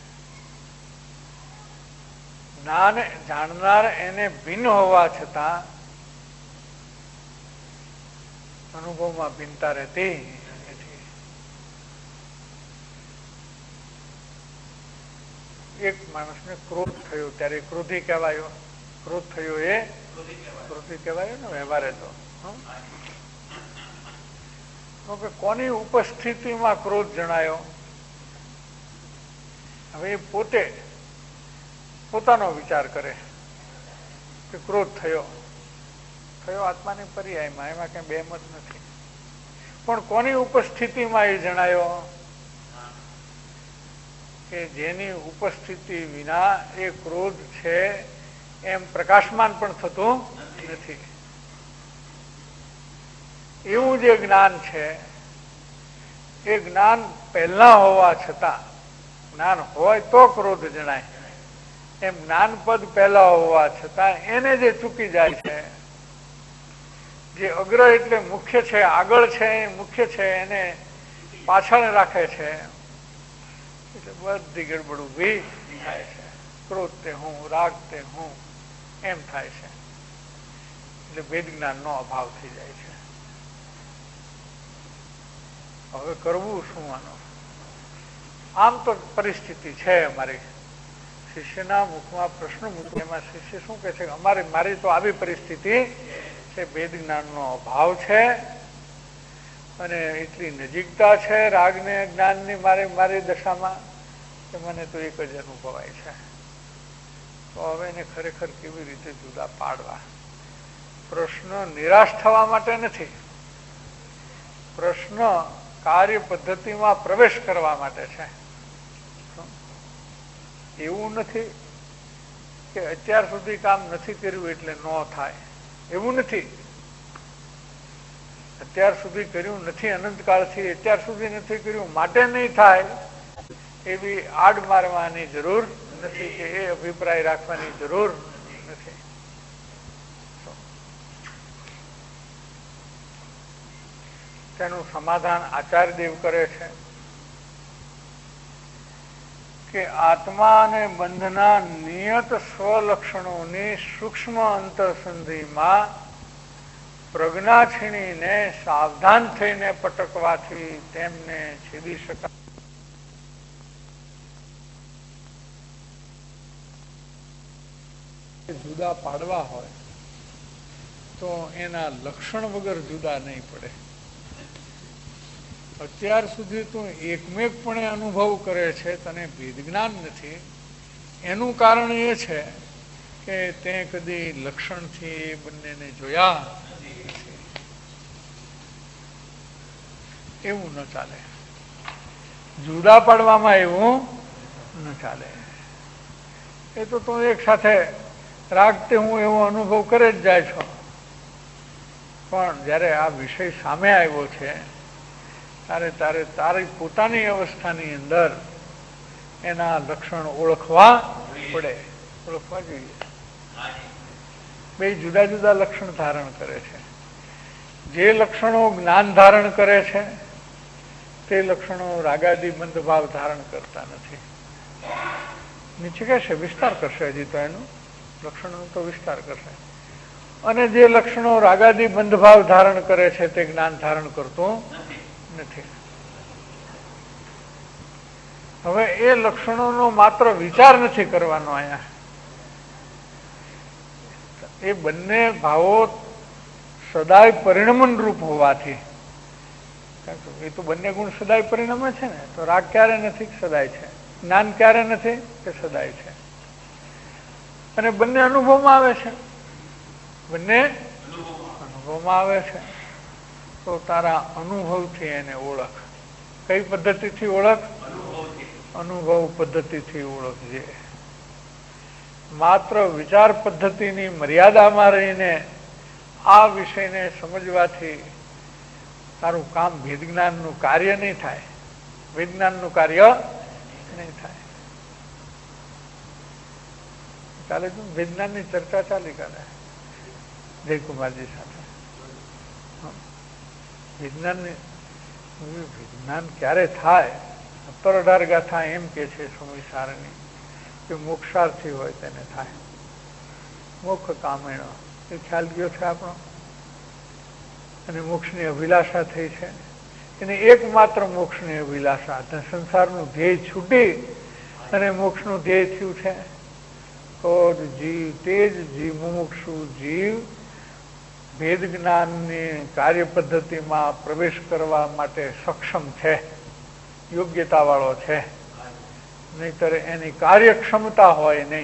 જ્ઞાન જાણનાર એને ભિન્ન હોવા છતાં અનુભવમાં ભિન્નતા રહેતી નથી. એક માણસને ક્રોધ થયો ત્યારે ક્રોધી કહેવાયો. ક્રોધ થયો એ ક્રોધી કહેવાયો ને વ્યવહારે તો. કે કોની ઉપસ્થિતિમાં ક્રોધ જણાયો? હવે એ પોતે પોતાનો વિચાર કરે કે ક્રોધ થયો આત્માની પર્યાયમાં, એમાં કઈ બેમત નથી. પણ કોની ઉપસ્થિતિમાં એ જણાયો? કે જેની ઉપસ્થિતિ વિના એ ક્રોધ છે એમ પ્રકાશમાન પણ થતું નથી. એવું જે જ્ઞાન છે એ જ્ઞાન પહેલા હોવા છતાં, જ્ઞાન હોય તો ક્રોધ જણાય, એમ જ્ઞાનપદ પહેલા હોવા છતાં એને જે ચૂકી જાય છે, જે અગ્ર એટલે મુખ્ય છે, આગળ છે, મુખ્ય છે, એને પાછળ રાખે છે, એટલે બધી ગડબડ ઊભી થાય છે. ક્રોધ તે હું, રાગ તે હું, એમ થાય છે. એટલે વેદ જ્ઞાન નો અભાવ થઈ જાય છે. હવે કરવું શું આનો? આમ તો પરિસ્થિતિ છે અમારી. શિષ્યના મુખમાં પ્રશ્ન મૂકે, એમાં શિષ્ય શું કે છે? મારી તો આવી પરિસ્થિતિ છે, વેદ જ્ઞાનનો અભાવ છે અને એટલી નજીકતા છે રાગને જ્ઞાનની મારી દશામાં કે મને તો એક જ અનુભવાય છે. તો હવે એને ખરેખર કેવી રીતે જુદા પાડવા? પ્રશ્ન નિરાશ થવા માટે નથી, પ્રશ્ન કાર્ય પદ્ધતિમાં પ્રવેશ કરવા માટે છે. એવું નથી કે અત્યાર સુધી કામ નથી કર્યું એટલે ન થાય, એવું નથી. અત્યાર સુધી કર્યું નથી, અનંતકાળથી અત્યાર સુધી નથી કર્યું માટે નહીં થાય, એવી આડ મારવાની જરૂર નથી કે એ અભિપ્રાય રાખવાની જરૂર નથી. તેનું સમાધાન આચાર્યદેવ કરે છે કે આત્મા અને બંધના નિયત સ્વલક્ષણોની સૂક્ષ્મ અંતરસંધિમાં પ્રજ્ઞા છીણીને સાવધાન થઈને પટકવાથી તેમને છેદી શકાય. જુદા પાડવા હોય તો એના લક્ષણ વગર જુદા નહીં પડે. અત્યાર સુધી તું એકમેકપણે અનુભવ કરે છે, તને ભેદ જ્ઞાન નથી. એનું કારણ એ છે કે તે કદી લક્ષણથી એ બંનેને જોયા નથી. એવું ન ચાલે. જુદા પાડવામાં એવું ન ચાલે. એ તો તું એક સાથે રાગતે હું એવો અનુભવ કરે જ જાય છો, પણ જયારે આ વિષય સામે આવ્યો છે તારે તારી પોતાની અવસ્થાની અંદર એના લક્ષણ ઓળખવા પડે, ઓળખવા જોઈએ. બે જુદા જુદા લક્ષણ ધારણ કરે છે. જે લક્ષણો જ્ઞાન ધારણ કરે છે તે લક્ષણો રાગાદી બંધ ભાવ ધારણ કરતા નથી. નીચે કહેશે, વિસ્તાર કરશે, હજી તો એનું લક્ષણો તો વિસ્તાર કરશે. અને જે લક્ષણો રાગાદી બંધ ભાવ ધારણ કરે છે તે જ્ઞાન ધારણ કરતું નથી. હવે એ લક્ષણોનો માત્ર વિચાર નથી કરવાનો અહીંયા. એ બંને ભાવો સદાય પરિણમન રૂપ હોવાથી, એ તો બંને ગુણ સદાય પરિણમે છે ને, તો રાગ ક્યારે નથી? સદાય છે. જ્ઞાન ક્યારે નથી? કે સદાય છે. અને બંને અનુભવમાં આવે છે, બંને અનુભવમાં આવે છે. તો તારા અનુભવથી એને ઓળખ. કઈ પદ્ધતિથી ઓળખ? અનુભવ પદ્ધતિથી ઓળખજે. માત્ર વિચાર પદ્ધતિની મર્યાદામાં રહીને આ વિષયને સમજવાથી તારું કામ વેદજ્ઞાનનું કાર્ય નહીં થાય. વેદજ્ઞાનનું કાર્ય નહીં થાય. કાલે તો વેદજ્ઞાનની ચર્ચા ચાલી કાલે જયકુમારજી સાથે. વિજ્ઞાન ક્યારે થાય? 17-18 ગાથા એમ કે છે સમયસારની કે મોક્ષાર્થી હોય તેને થાય. મોક્ષ કામેણો એ ખ્યાલ ગયો છે આપણો. અને મોક્ષની અભિલાષા થઈ છે એને એકમાત્ર મોક્ષની અભિલાષા. સંસારનું ધ્યેય છૂટી અને મોક્ષનું ધ્યેય થયું છે. તો જીવ તે જ જીવ મુમુક્ષુ જીવ ભેદ જ્ઞાનની કાર્ય પદ્ધતિમાં પ્રવેશ કરવા માટે સક્ષમ છે, યોગ્યતા વાળો છે. નહીતર એની કાર્યક્ષમતા હોય નહીં.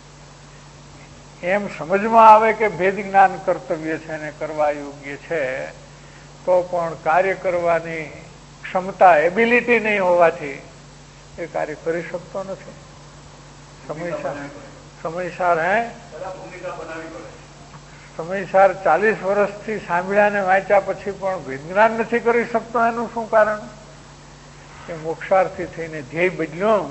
એમ સમજમાં આવે કે ભેદ જ્ઞાન કર્તવ્ય છે અને કરવા યોગ્ય છે, તો પણ કાર્ય કરવાની ક્ષમતા, એબિલિટી નહીં હોવાથી એ કાર્ય કરી શકતો નથી. સમયસાર 40 વર્ષથી સાંભળ્યા ને વાંચ્યા પછી પણ વિજ્ઞાન નથી કરી શકતો. એનું શું કારણ? કે મોક્ષાર્થી થઈને ધ્યેય બદલ્યો.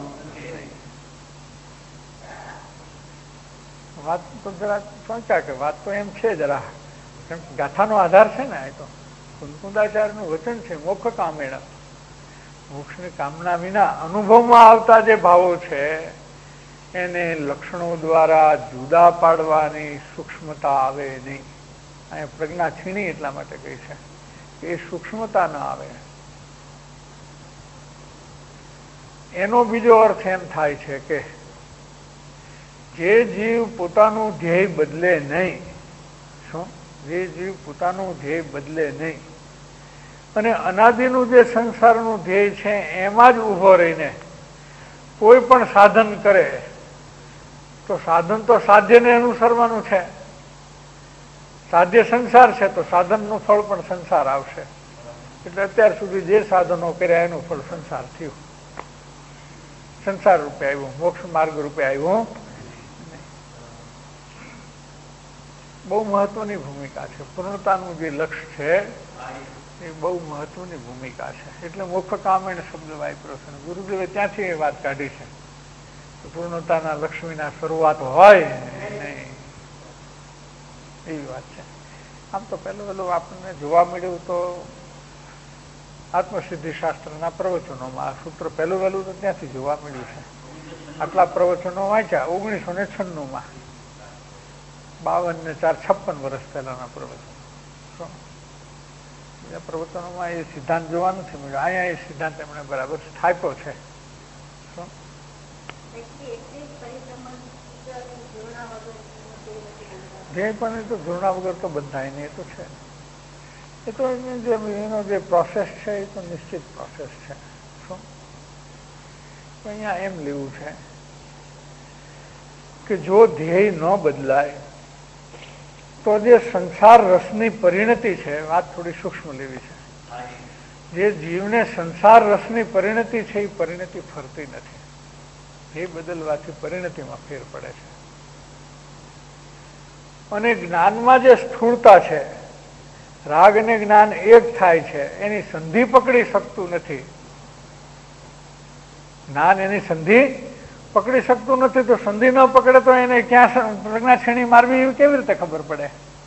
વાત તો જરા શંકા કે વાત તો એમ છે જરા, ગાથાનો આધાર છે ને. એ તો કુંકુંદાચાર્યનું વચન છે, મોક્ષ કામેણ. મોક્ષની કામના વિના અનુભવમાં આવતા જે ભાવો છે એને લક્ષણો દ્વારા જુદા પાડવાની સૂક્ષ્મતા આવે નહીં. અહીંયા પ્રજ્ઞા છીણી એટલા માટે કહી છે કે એ સૂક્ષ્મતા ના આવે. એનો બીજો અર્થ એમ થાય છે કે જે જીવ પોતાનું ધ્યેય બદલે નહીં, શું, જે જીવ પોતાનું ધ્યેય બદલે નહીં અને અનાદિનું જે સંસારનું ધ્યેય છે એમાં જ ઊભો રહીને કોઈ પણ સાધન કરે તો સાધન તો સાધ્યને અનુસરવાનું છે. સાધ્ય સંસાર છે તો સાધનનું ફળ પણ સંસાર આવશે. એટલે અત્યાર સુધી જે સાધનો કર્યા એનું ફળ સંસાર થયું, સંસાર રૂપે આવ્યું, મોક્ષ માર્ગ રૂપે આવ્યું. બહુ મહત્વની ભૂમિકા છે. પૂર્ણતાનું જે લક્ષ્ય છે એ બહુ મહત્વની ભૂમિકા છે. એટલે મોક્ષ કામેણ શબ્દ વાપર્યો છે. ગુરુદેવે ત્યાંથી એ વાત કાઢી છે. પૂર્ણતાના લક્ષ્મીના શરૂઆત હોય નહીં, એવી વાત છે. આમ તો પહેલું આપણને જોવા મળ્યું તો આત્મસિદ્ધિ શાસ્ત્રના પ્રવચનોમાં આ સૂત્ર પહેલું વહેલું તો ત્યાંથી જોવા મળ્યું છે. આટલા પ્રવચનો વાંચ્યા 1996 52 ને 4 56 વર્ષ પહેલાના પ્રવચનો. બીજા પ્રવચનોમાં એ સિદ્ધાંત જોવા નથી મળ્યો. અહીંયા એ સિદ્ધાંત એમણે બરાબર સ્થાપ્યો છે. ધ્યેય પણ એ તો જોડણા વગર તો બંધાય નહીં, એ તો છે. એ તો એનો જે પ્રોસેસ છે એ તો નિશ્ચિત પ્રોસેસ છે. શું અહીંયા એમ લેવું છે કે જો ધ્યેય ન બદલાય તો જે સંસાર રસની પરિણતિ છે, વાત થોડી સૂક્ષ્મ લેવી છે. જે જીવને સંસાર રસની પરિણતિ છે એ પરિણતિ ફરતી નથી. એ બદલવાથી પરિણતિમાં ફેર પડે છે. અને જ્ઞાનમાં જે સ્થૂળતા છે, રાગ અને જ્ઞાન એક થાય છે, એની સંધિ પકડી શકતું નથી. જ્ઞાન એની સંધિ પકડી શકતું નથી. તો સંધિ ન પકડે તો એને ક્યાં પ્રજ્ઞા છેણી મારવી એવી કેવી રીતે ખબર પડે?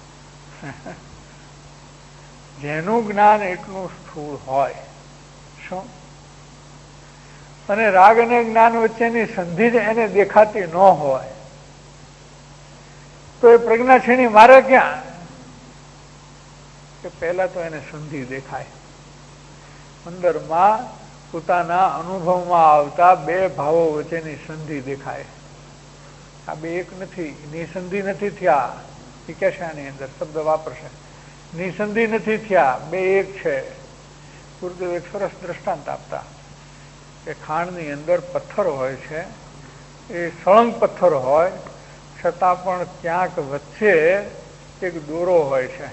જેનું જ્ઞાન એટલું સ્થૂળ હોય, શું, અને રાગ અને જ્ઞાન વચ્ચેની સંધિ જ એને દેખાતી ન હોય તો એ પ્રજ્ઞા છીણી મારે ક્યાં? કે પહેલા તો એને સંધિ દેખાય. અંદરમાં પોતાના અનુભવમાં આવતા બે ભાવો વચ્ચેની સંધિ દેખાય. આ બે એક નથી, નિસંધિ નથી થયા. એ કહેશે આની અંદર શબ્દ વાપરશે, નિસંધિ નથી થયા, બે એક છે. ગુરુદેવ એક સરસ દ્રષ્ટાંત આપતા કે ખાંડની અંદર પથ્થર હોય છે, એ સળંગ પથ્થર હોય છતાં પણ ક્યાંક વચ્ચે એક દોરો હોય છે.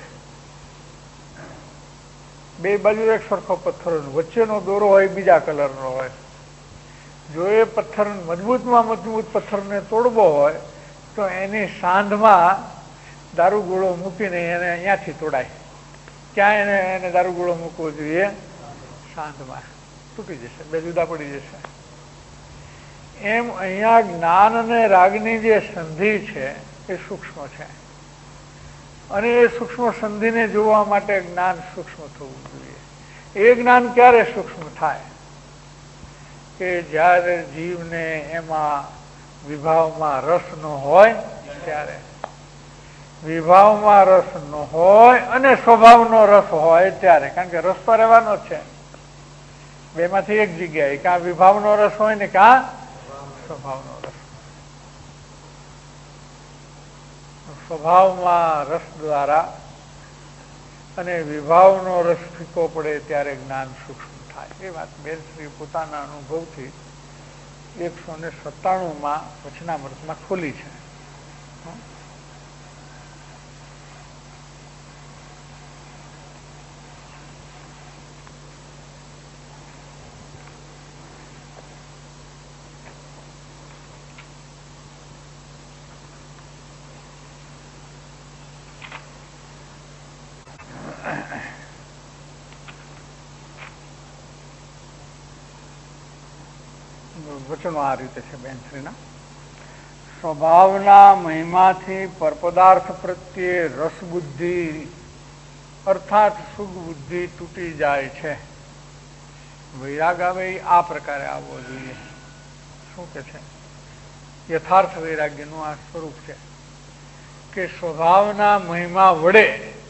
બે બાજુ એક સરખો પથ્થર, વચ્ચેનો દોરો હોય બીજા કલરનો હોય. જો એ પથ્થર મજબૂતમાં મજબૂત પથ્થરને તોડવો હોય તો એની સાંધમાં દારૂગોળો મૂકીને એને અહીંયાથી તોડાય. ક્યાં એને દારૂગોળો મૂકવો જોઈએ? સાંધમાં. તૂટી જશે, બે જુદા પડી જશે. એમ અહીંયા જ્ઞાન અને રાગની જે સંધિ છે એ સૂક્ષ્મ છે. અને એ સૂક્ષ્મ સંધિને જોવા માટે જ્ઞાન સૂક્ષ્મ થવું જોઈએ. એ જ્ઞાન ક્યારે સૂક્ષ્મ થાય? કે જ્યારે જીવને એમાં વિભાવમાં રસ ન હોય ત્યારે. વિભાવમાં રસ ન હોય અને સ્વભાવનો રસ હોય ત્યારે. કારણ કે રસ તો રહેવાનો જ છે બેમાંથી એક જગ્યાએ. કાં વિભાવનો રસ હોય ને કાં સ્વભાવનો રસ. સ્વભાવમાં રસ દ્વારા અને વિભાવનો રસ ફીકો પડે ત્યારે જ્ઞાન સૂક્ષ્મ થાય. એ વાત બેનશ્રી પોતાના અનુભવથી 197 વચનામૃતમાં ખોલી છે. વચનો આ રીતે છે બેનશ્રીના. સ્વભાવના મહિમાથી પરપદાર્થ પ્રત્યે રસબુદ્ધિ અર્થાત સુખ બુદ્ધિ તૂટી જાય છે. વૈરાગ આવે એ આ પ્રકારે આવવો જોઈએ. શું કે છે? યથાર્થ વૈરાગ્યનું આ સ્વરૂપ છે કે સ્વભાવના મહિમા વડે,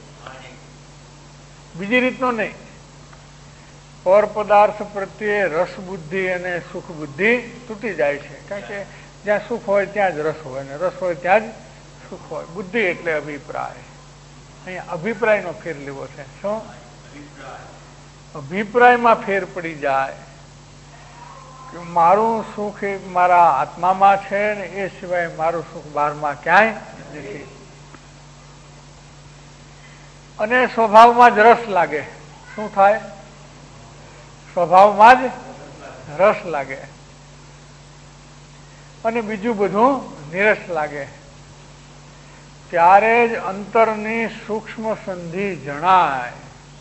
બીજી રીતનો નહીં, પર પદાર્થ પ્રત્યે રસ બુદ્ધિ અને સુખ બુદ્ધિ તૂટી જાય છે. કારણ કે જ્યાં સુખ હોય ત્યાં જ રસ હોય, અને રસ હોય ત્યાં જ સુખ હોય. બુદ્ધિ એટલે અભિપ્રાય. અહીંયા અભિપ્રાયનો ફેર લેવો છે. શું અભિપ્રાયમાં ફેર પડી જાય કે મારું સુખ એક મારા આત્મામાં છે ને એ સિવાય મારું સુખ બહારમાં ક્યાંય નથી. અને સ્વભાવમાં જ રસ લાગે. શું થાય? સ્વભાવમાં જ રસ લાગે અને બીજું બધું નિરસ લાગે. ત્યારે જ અંતરની સૂક્ષ્મ સંધિ જણાય.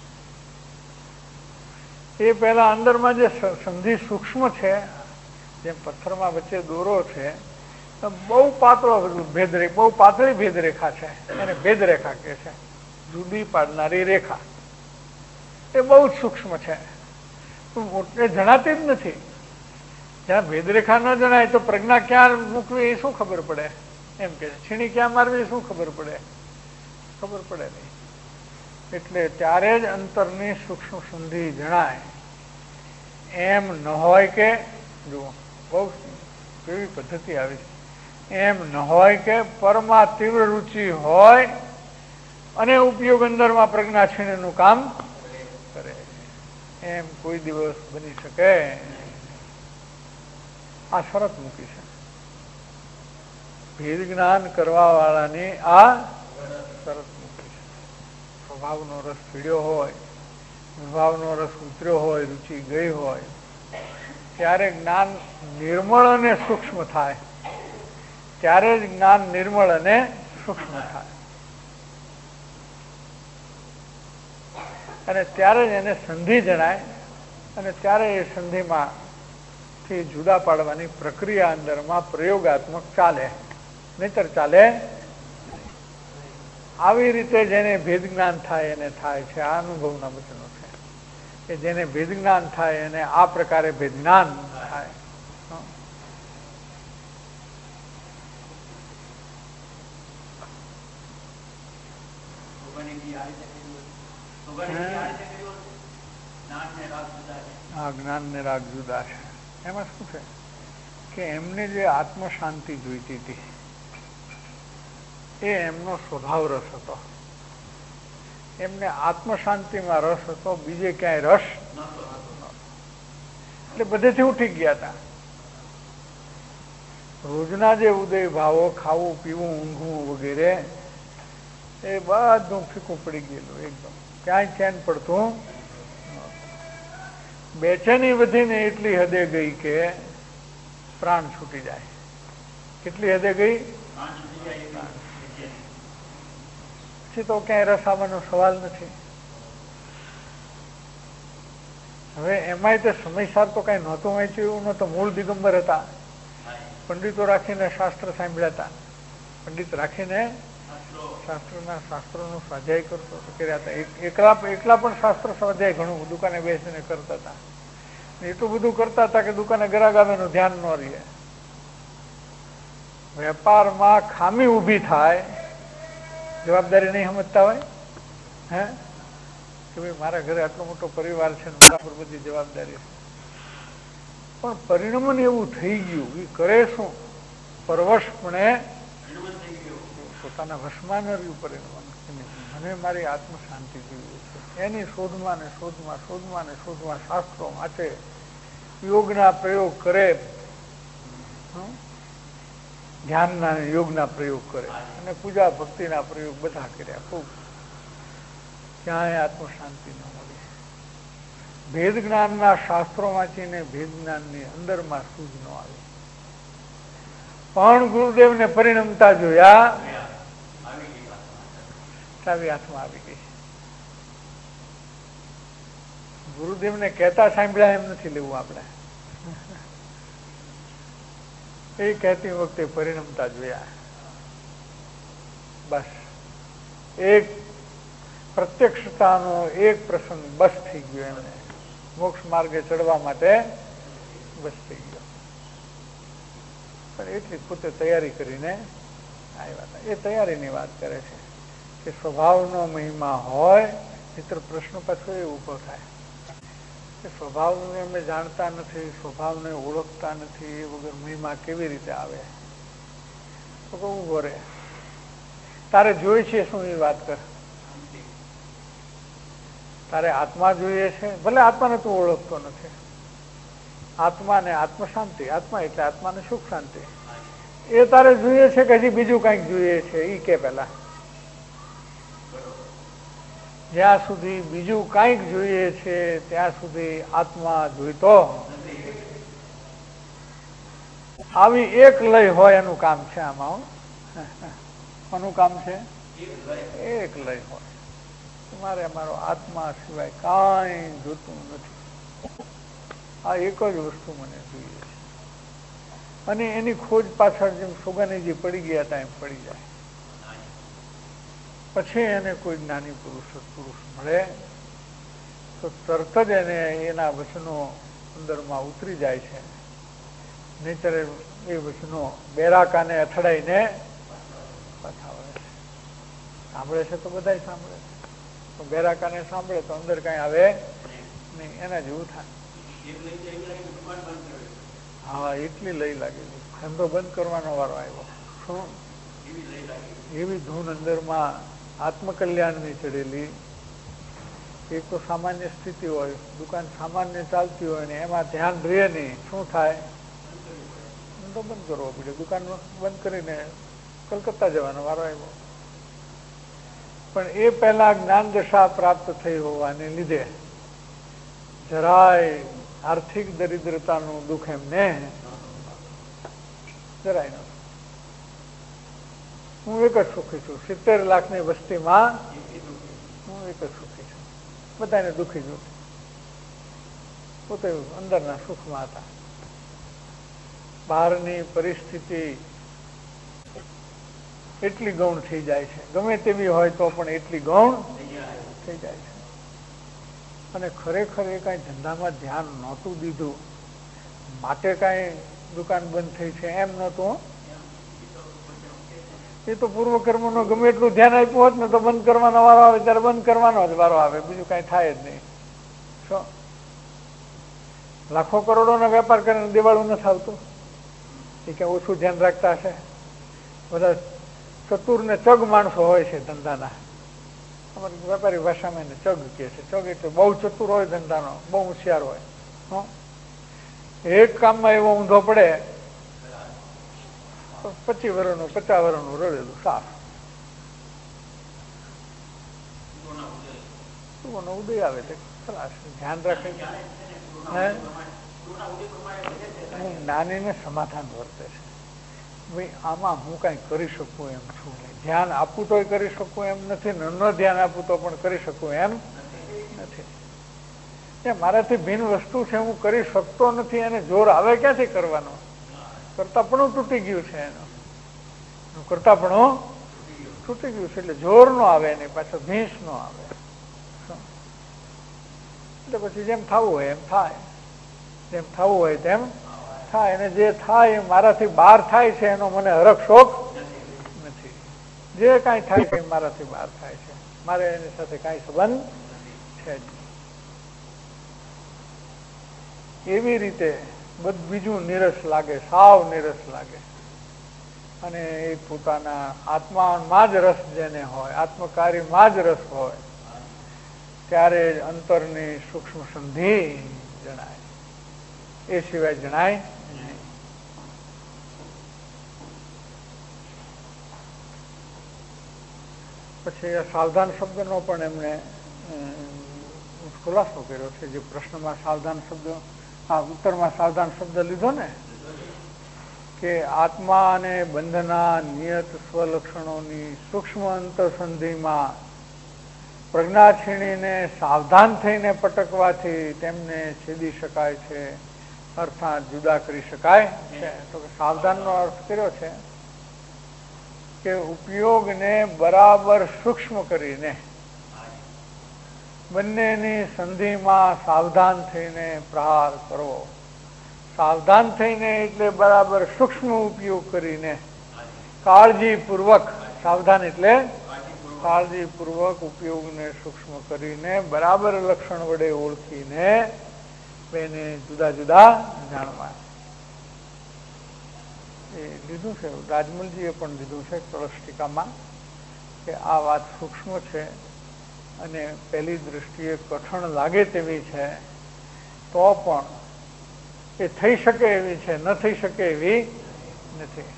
એ પહેલા અંદરમાં જે સંધિ સૂક્ષ્મ છે, જેમ પથ્થરમાં વચ્ચે દોરો છે, બહુ પાતળો ભેદરેખા, બહુ પાતળી ભેદરેખા છે, એને ભેદરેખા કહે છે. જુદી પાડનારી રેખા એ બહુ જ સૂક્ષ્મ છે, એ જણાતી જ નથી. જ્યાં ભેદરેખા ન જણાય તો પ્રજ્ઞા ક્યાં મૂકવી એ શું ખબર પડે? એમ કે છીણી ક્યાં મારવી શું ખબર પડે? ખબર પડે નહીં. એટલે ત્યારે જ અંતરની સૂક્ષ્મ સંધિ જણાય. એમ ન હોય કે, જુઓ બહુ કેવી પદ્ધતિ આવી છે, એમ ન હોય કે પરમાં તીવ્ર રુચિ હોય અને ઉપયોગ અંદરમાં પ્રજ્ઞા છીણીનું કામ કરે. એમ કોઈ દિવસ બની શકે? આ શરત મૂકી છે. ભેદ જ્ઞાન કરવા વાળાની આ શરત મૂકી છે. સ્વભાવનો રસ પીડ્યો હોય, વિભાવનો રસ ઉતર્યો હોય, રુચિ ગઈ હોય, ત્યારે જ્ઞાન નિર્મળ અને સૂક્ષ્મ થાય. ત્યારે જ જ્ઞાન નિર્મળ અને સૂક્ષ્મ થાય. અને ત્યારે જ એને સંધિ જણાય. અને ત્યારે એ સંધિમાંથી જુદા પાડવાની પ્રક્રિયા અંદરમાં પ્રયોગાત્મક ચાલે, નહીતર ચાલે. આવી રીતે જેને ભેદ જ્ઞાન થાય એને થાય છે. આ અનુભવના વચનો છે કે જેને ભેદ જ્ઞાન થાય એને આ પ્રકારે ભેદ જ્ઞાન થાય. હા, જ્ઞાન ને રાગ જુદા છે. એમાં શું છે કે એમને જે આત્મ શાંતિ જોઈતી હતી એ એમનો સ્વભાવ રસ હતો. એમને આત્મ શાંતિમાં રસ હતો, બીજે ક્યાંય રસ નહોતો. એટલે બધેથી ઉઠી ગયા હતા. રોજના જે ઉદય ભાવો, ખાવું પીવું ઊંઘવું વગેરે, એ બધું ફીકું પડી ગયેલું. એકદમ ક્યાંય ચેન પડતું. બેચેની વધીને એટલી હદે ગઈ કે પ્રાણ છૂટી જાય. કેટલી હદે ગઈ? પછી તો ક્યાંય રસ આવવાનો સવાલ નથી. હવે એમાંય તે સમયસાર તો કઈ નહોતું વાંચ્યું એવું નહોતું. મૂળ દિગંબર હતા. પંડિતો રાખીને શાસ્ત્ર સાંભળ્યા હતા. પંડિત રાખીને શાસ્ત્રોનો સ્વાધ્યાય કરતો કર્યા હતા. એકલા પણ શાસ્ત્ર સ્વાધ્યાય ઘણું દુકાને બેસીને કરતા હતા. એટલું બધું કરતા હતા કે દુકાને ગ્રાહક આવે એનું ધ્યાન ન રહે. વેપારમાં ખામી ઊભી થાય, જવાબદારી નહીં સમજતા હોય. હે કે ભાઈ મારા ઘરે આટલો મોટો પરિવાર છે, મારા પર બધી જવાબદારી છે. પણ પરિણમન એવું થઈ ગયું, એ કરે શું? પરવશપણે પોતાના વશમાં ન રહ્યું પરિણમન. મને મારી આત્મ શાંતિ જોઈએ છે. એની શોધમાં ને શોધમાં શોધમાં ને શોધમાં શાસ્ત્રો વાંચે, યોગના પ્રયોગ કરે, ધ્યાનના યોગના પ્રયોગ કરે, અને પૂજા ભક્તિના પ્રયોગ બધા કર્યા ખૂબ. ક્યાંય આત્મ શાંતિ ન મળી. ભેદ જ્ઞાનના શાસ્ત્રો વાંચીને ભેદ જ્ઞાનની અંદરમાં સૂઝ ન આવી. પણ ગુરુદેવને પરિણમતા જોયા, ચાવી હાથમાં આવી ગઈ. ગુરુદેવને કહેતા સાંભળ્યા એમ નથી લેવું આપણે. એ કહેતી વખતે પરિણમતા જોયા. બસ એક પ્રત્યક્ષતાનો એક પ્રસંગ બસ થઈ ગયો એમને, મોક્ષ માર્ગે ચડવા માટે બસ થઈ ગયો. પણ એટલી પોતે તૈયારી કરીને આવ્યા હતા. એ તૈયારીની વાત કરે છે કે સ્વભાવનો મહિમા હોય મિત્ર. પ્રશ્ન પાછો એ ઉભો થાય કે સ્વભાવને અમે જાણતા નથી, સ્વભાવને ઓળખતા નથી, એ વગર મહિમા કેવી રીતે આવે? તો ઉભો રહે. તારે જોઈએ છે શું? એ વાત કર. તારે આત્મા જોઈએ છે? ભલે આત્માને તું ઓળખતો નથી. આત્માને આત્મ શાંતિ, આત્મા એટલે આત્માને સુખ શાંતિ, એ તારે જોઈએ છે કે હજી બીજું કંઈક જોઈએ છે? એ કે પેલા જ્યાં સુધી બીજું કંઈક જોઈએ છે ત્યાં સુધી આત્મા જોઈતો. આવી એક લય હોય એનું કામ છે આમાં. કોનું કામ છે? એક લય હોય. મારે મારો આત્મા સિવાય કાંઈ જોતું નથી. આ એક જ વસ્તુ મને જોઈએ છે. અને એની ખોજ પાછળ જેમ સુગાનીજી પડી ગયા હતા એમ પડી જાય. પછી એને કોઈ જ્ઞાની પુરુષ મળે તો તરત જ એને એના વચનો અંદરમાં ઉતરી જાય છે. નહીતર એ વચનો બેરાકાને અથડાઈને પાછા વળે છે. સાંભળે છે તો બધા સાંભળે છે, તો બેરાકાને સાંભળે તો અંદર કઈ આવે નહીં. એના જેવું થાય. હા, એટલી લઈ લાગેલી. ધંધો બંધ કરવાનો વારો આવ્યો. શું એવી ધૂન અંદરમાં આત્મકલ્યાણની ચડેલી. એક તો સામાન્ય સ્થિતિ હોય, દુકાન સામાન્ય ચાલતી હોય ને એમાં ધ્યાન રહે નહીં. શું થાય? ધંધો બંધ કરવો પડે. દુકાન બંધ કરીને કલકત્તા જવાનો વારો આવ્યો. પણ એ પહેલા જ્ઞાન દશા પ્રાપ્ત થઈ હોવાને લીધે જરાય આર્થિક દરિદ્રતાનું દુઃખ એમને જરાય નથી. હું એક જ સુખી છું. 70 લાખની વસ્તીમાં હું એક જ સુખી છું. બધાને દુઃખી છું. પોતે અંદરના સુખમાં હતા. બહારની પરિસ્થિતિ એટલી ગૌણ થઈ જાય છે, ગમે તેવી હોય તો પણ એટલી ગૌણ થઈ જાય છે. અને ખરેખર એ કાંઈ ધંધામાં ધ્યાન નહોતું દીધું માટે કાંઈ દુકાન બંધ થઈ છે એમ નહોતું. એ તો પૂર્વકર્મનો ગમે એટલું ધ્યાન આપ્યું હોત ને તો બંધ કરવાનો વારો આવે ત્યારે બંધ કરવાનો જ વારો આવે. બીજું કાંઈ થાય જ નહીં. શું લાખો કરોડોનો વેપાર કરીને દિવાળું નથી આવતું? એ ક્યાં ઓછું ધ્યાન રાખતા હશે? બધા ચતુર ને ચગ માણસો હોય છે ધંધાના. અમારી વેપારી ભાષામાં એને ચગ કહે છે. ચગ એટલે બહુ ચતુર હોય ધંધાનો, બહુ હોશિયાર હોય. એક કામમાં એવો ઊંધો પડે 25 વર્ષનું 50 વર્ષનું રડેલું સાફ. ઉદય આવે તે ખલાસ. ધ્યાન રાખે. જ્ઞાનીને સમાધાન વર્તે છે. ભાઈ આમાં હું કઈ કરી શકું એમ છું નહીં. ધ્યાન આપવું તોય કરી શકું એમ નથી, ન ધ્યાન આપવું તો પણ કરી શકું એમ નથી. એ મારાથી ભિન્ન વસ્તુ છે, હું કરી શકતો નથી. એને જોર આવે ક્યાંથી કરવાનો? કરતાપણું તૂટી ગયું છે. એનું કરતાપણું તૂટી ગયું છે એટલે જોર નો આવે, એની પાછળ ભીંસ નો આવે. એટલે પછી જેમ થવું હોય એમ થાય, જેમ થવું હોય તેમ થાય. અને જે થાય એ મારાથી બહાર થાય છે એનો મને હરખ શોખ નથી. જે કાંઈ થાય છે એ મારાથી બહાર થાય છે, મારે એની સાથે કાંઈ સંબંધ છે જ. એવી રીતે બધું બીજું નીરસ લાગે, સાવ નીરસ લાગે. અને એ પોતાના આત્મામાં જ રસ જેને હોય, આત્મકાર્યમાં જ રસ હોય ત્યારે જ અંતરની સૂક્ષ્મ સંધિ જણાય. એ સિવાય જણાય નહીં. પછી સાવધાન શબ્દનો પણ એમણે ખુલાસો કર્યો છે. જે પ્રશ્નમાં સાવધાન શબ્દ, ઉત્તરમાં સાવધાન શબ્દ લીધો ને, કે આત્મા અને બંધના નિયત સ્વલક્ષણોની સૂક્ષ્મ અંતરસંધિમાં પ્રજ્ઞા છીણીને સાવધાન થઈને પટકવાથી તેમને છેદી શકાય છે. અર્થાત જુદા કરી શકાય છે. તો સાવધાનનો અર્થ કર્યો છે કે ઉપયોગને બરાબર સૂક્ષ્મ કરીને બંનેની સંધિમાં સાવધાન થઈને પ્રહાર કરવો. સાવધાન થઈને એટલે બરાબર સૂક્ષ્મ ઉપયોગ કરીને કાળજીપૂર્વક, સાવધાન એટલે કાળજીપૂર્વક ઉપયોગને સૂક્ષ્મ કરીને બરાબર લક્ષણ વડે ઓળખીને બેને જુદા જુદા જાણવા. એ લીધું છે, રાજમલજીએ પણ લીધું છે કળશ ટીકામાં, કે આ વાત સૂક્ષ્મ છે અને પહેલી દૃષ્ટિએ કઠણ લાગે તેવી છે, તો પણ એ થઈ શકે એવી છે, ન થઈ શકે એવી નથી.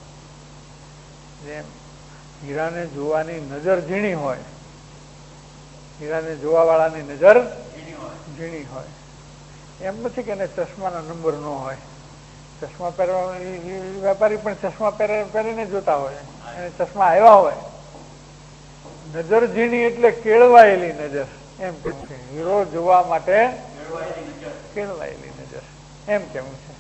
જેમ હીરાને જોવાની નજર ઝીણી હોય, હીરાને જોવા વાળાની નજર ઝીણી હોય, એમ નથી કે એને ચશ્માના નંબર ન હોય. ચશ્મા પહેરવા વેપારી પણ ચશ્મા પહેરીને જોતા હોય, એને ચશ્મા આવ્યા હોય. નજર ઝીણી એટલે કેળવાયેલી નજર, એમ કેવું છે. હીરો જોવા માટે કેળવાયેલી નજર, એમ કેવું છે.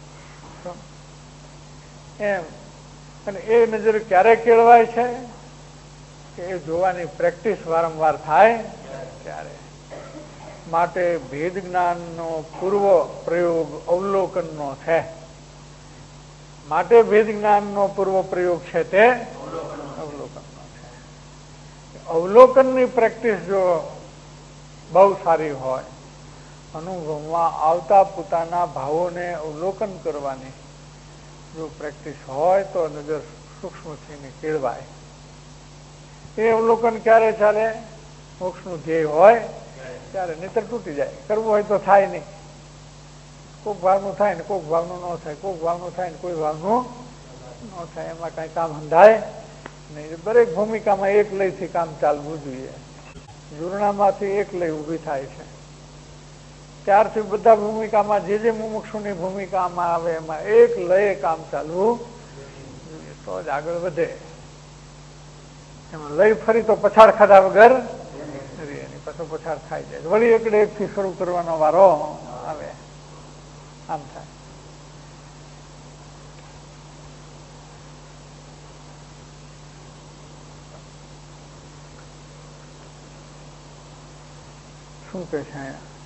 એમ. અને એ નજર ક્યારે કેળવાય છે? કે એ જોવાની પ્રેક્ટિસ વારંવાર થાય ત્યારે. માટે ભેદ જ્ઞાનનો પૂર્વ પ્રયોગ અવલોકનનો છે. માટે ભેદ જ્ઞાનનો પૂર્વ પ્રયોગ છે તે અવલોકનનો છે. અવલોકનની પ્રેક્ટિસ જો બહુ સારી હોય, અનુભવમાં આવતા પોતાના ભાવોને અવલોકન કરવાની જો પ્રેક્ટિસ હોય, તો નજર સૂક્ષ્મ થઈને કેળવાય. એ અવલોકન ક્યારે ચાલે? મોક્ષનું ધ્યેય હોય ત્યારે, નહીતર તૂટી જાય. કરવું હોય તો થાય નહીં. કોઈક ભાવનું થાય ને કોઈક ભાવનું ન થાય, કોઈક ભાવનું થાય ને કોઈ ભાવનું ન થાય, એમાં કઈ કામ અંધાય નહીં. દરેક ભૂમિકામાં એક લયથી કામ ચાલવું જોઈએ. ઝૂરણામાંથી એક લય ઊભી થાય છે, ત્યારથી બધા ભૂમિકામાં જે મુમુક્ષુની ભૂમિકામાં આવે એમાં એક લય કામ ચાલવું જોઈએ, તો જ આગળ વધે. એમાં લય ફરી તો પછાડ ખાધા વગર એની પાછો પછાડ ખાઈ જાય. વળી એકડે એકથી શરૂ કરવાનો વારો આવે, આમ થાય. શું કે છે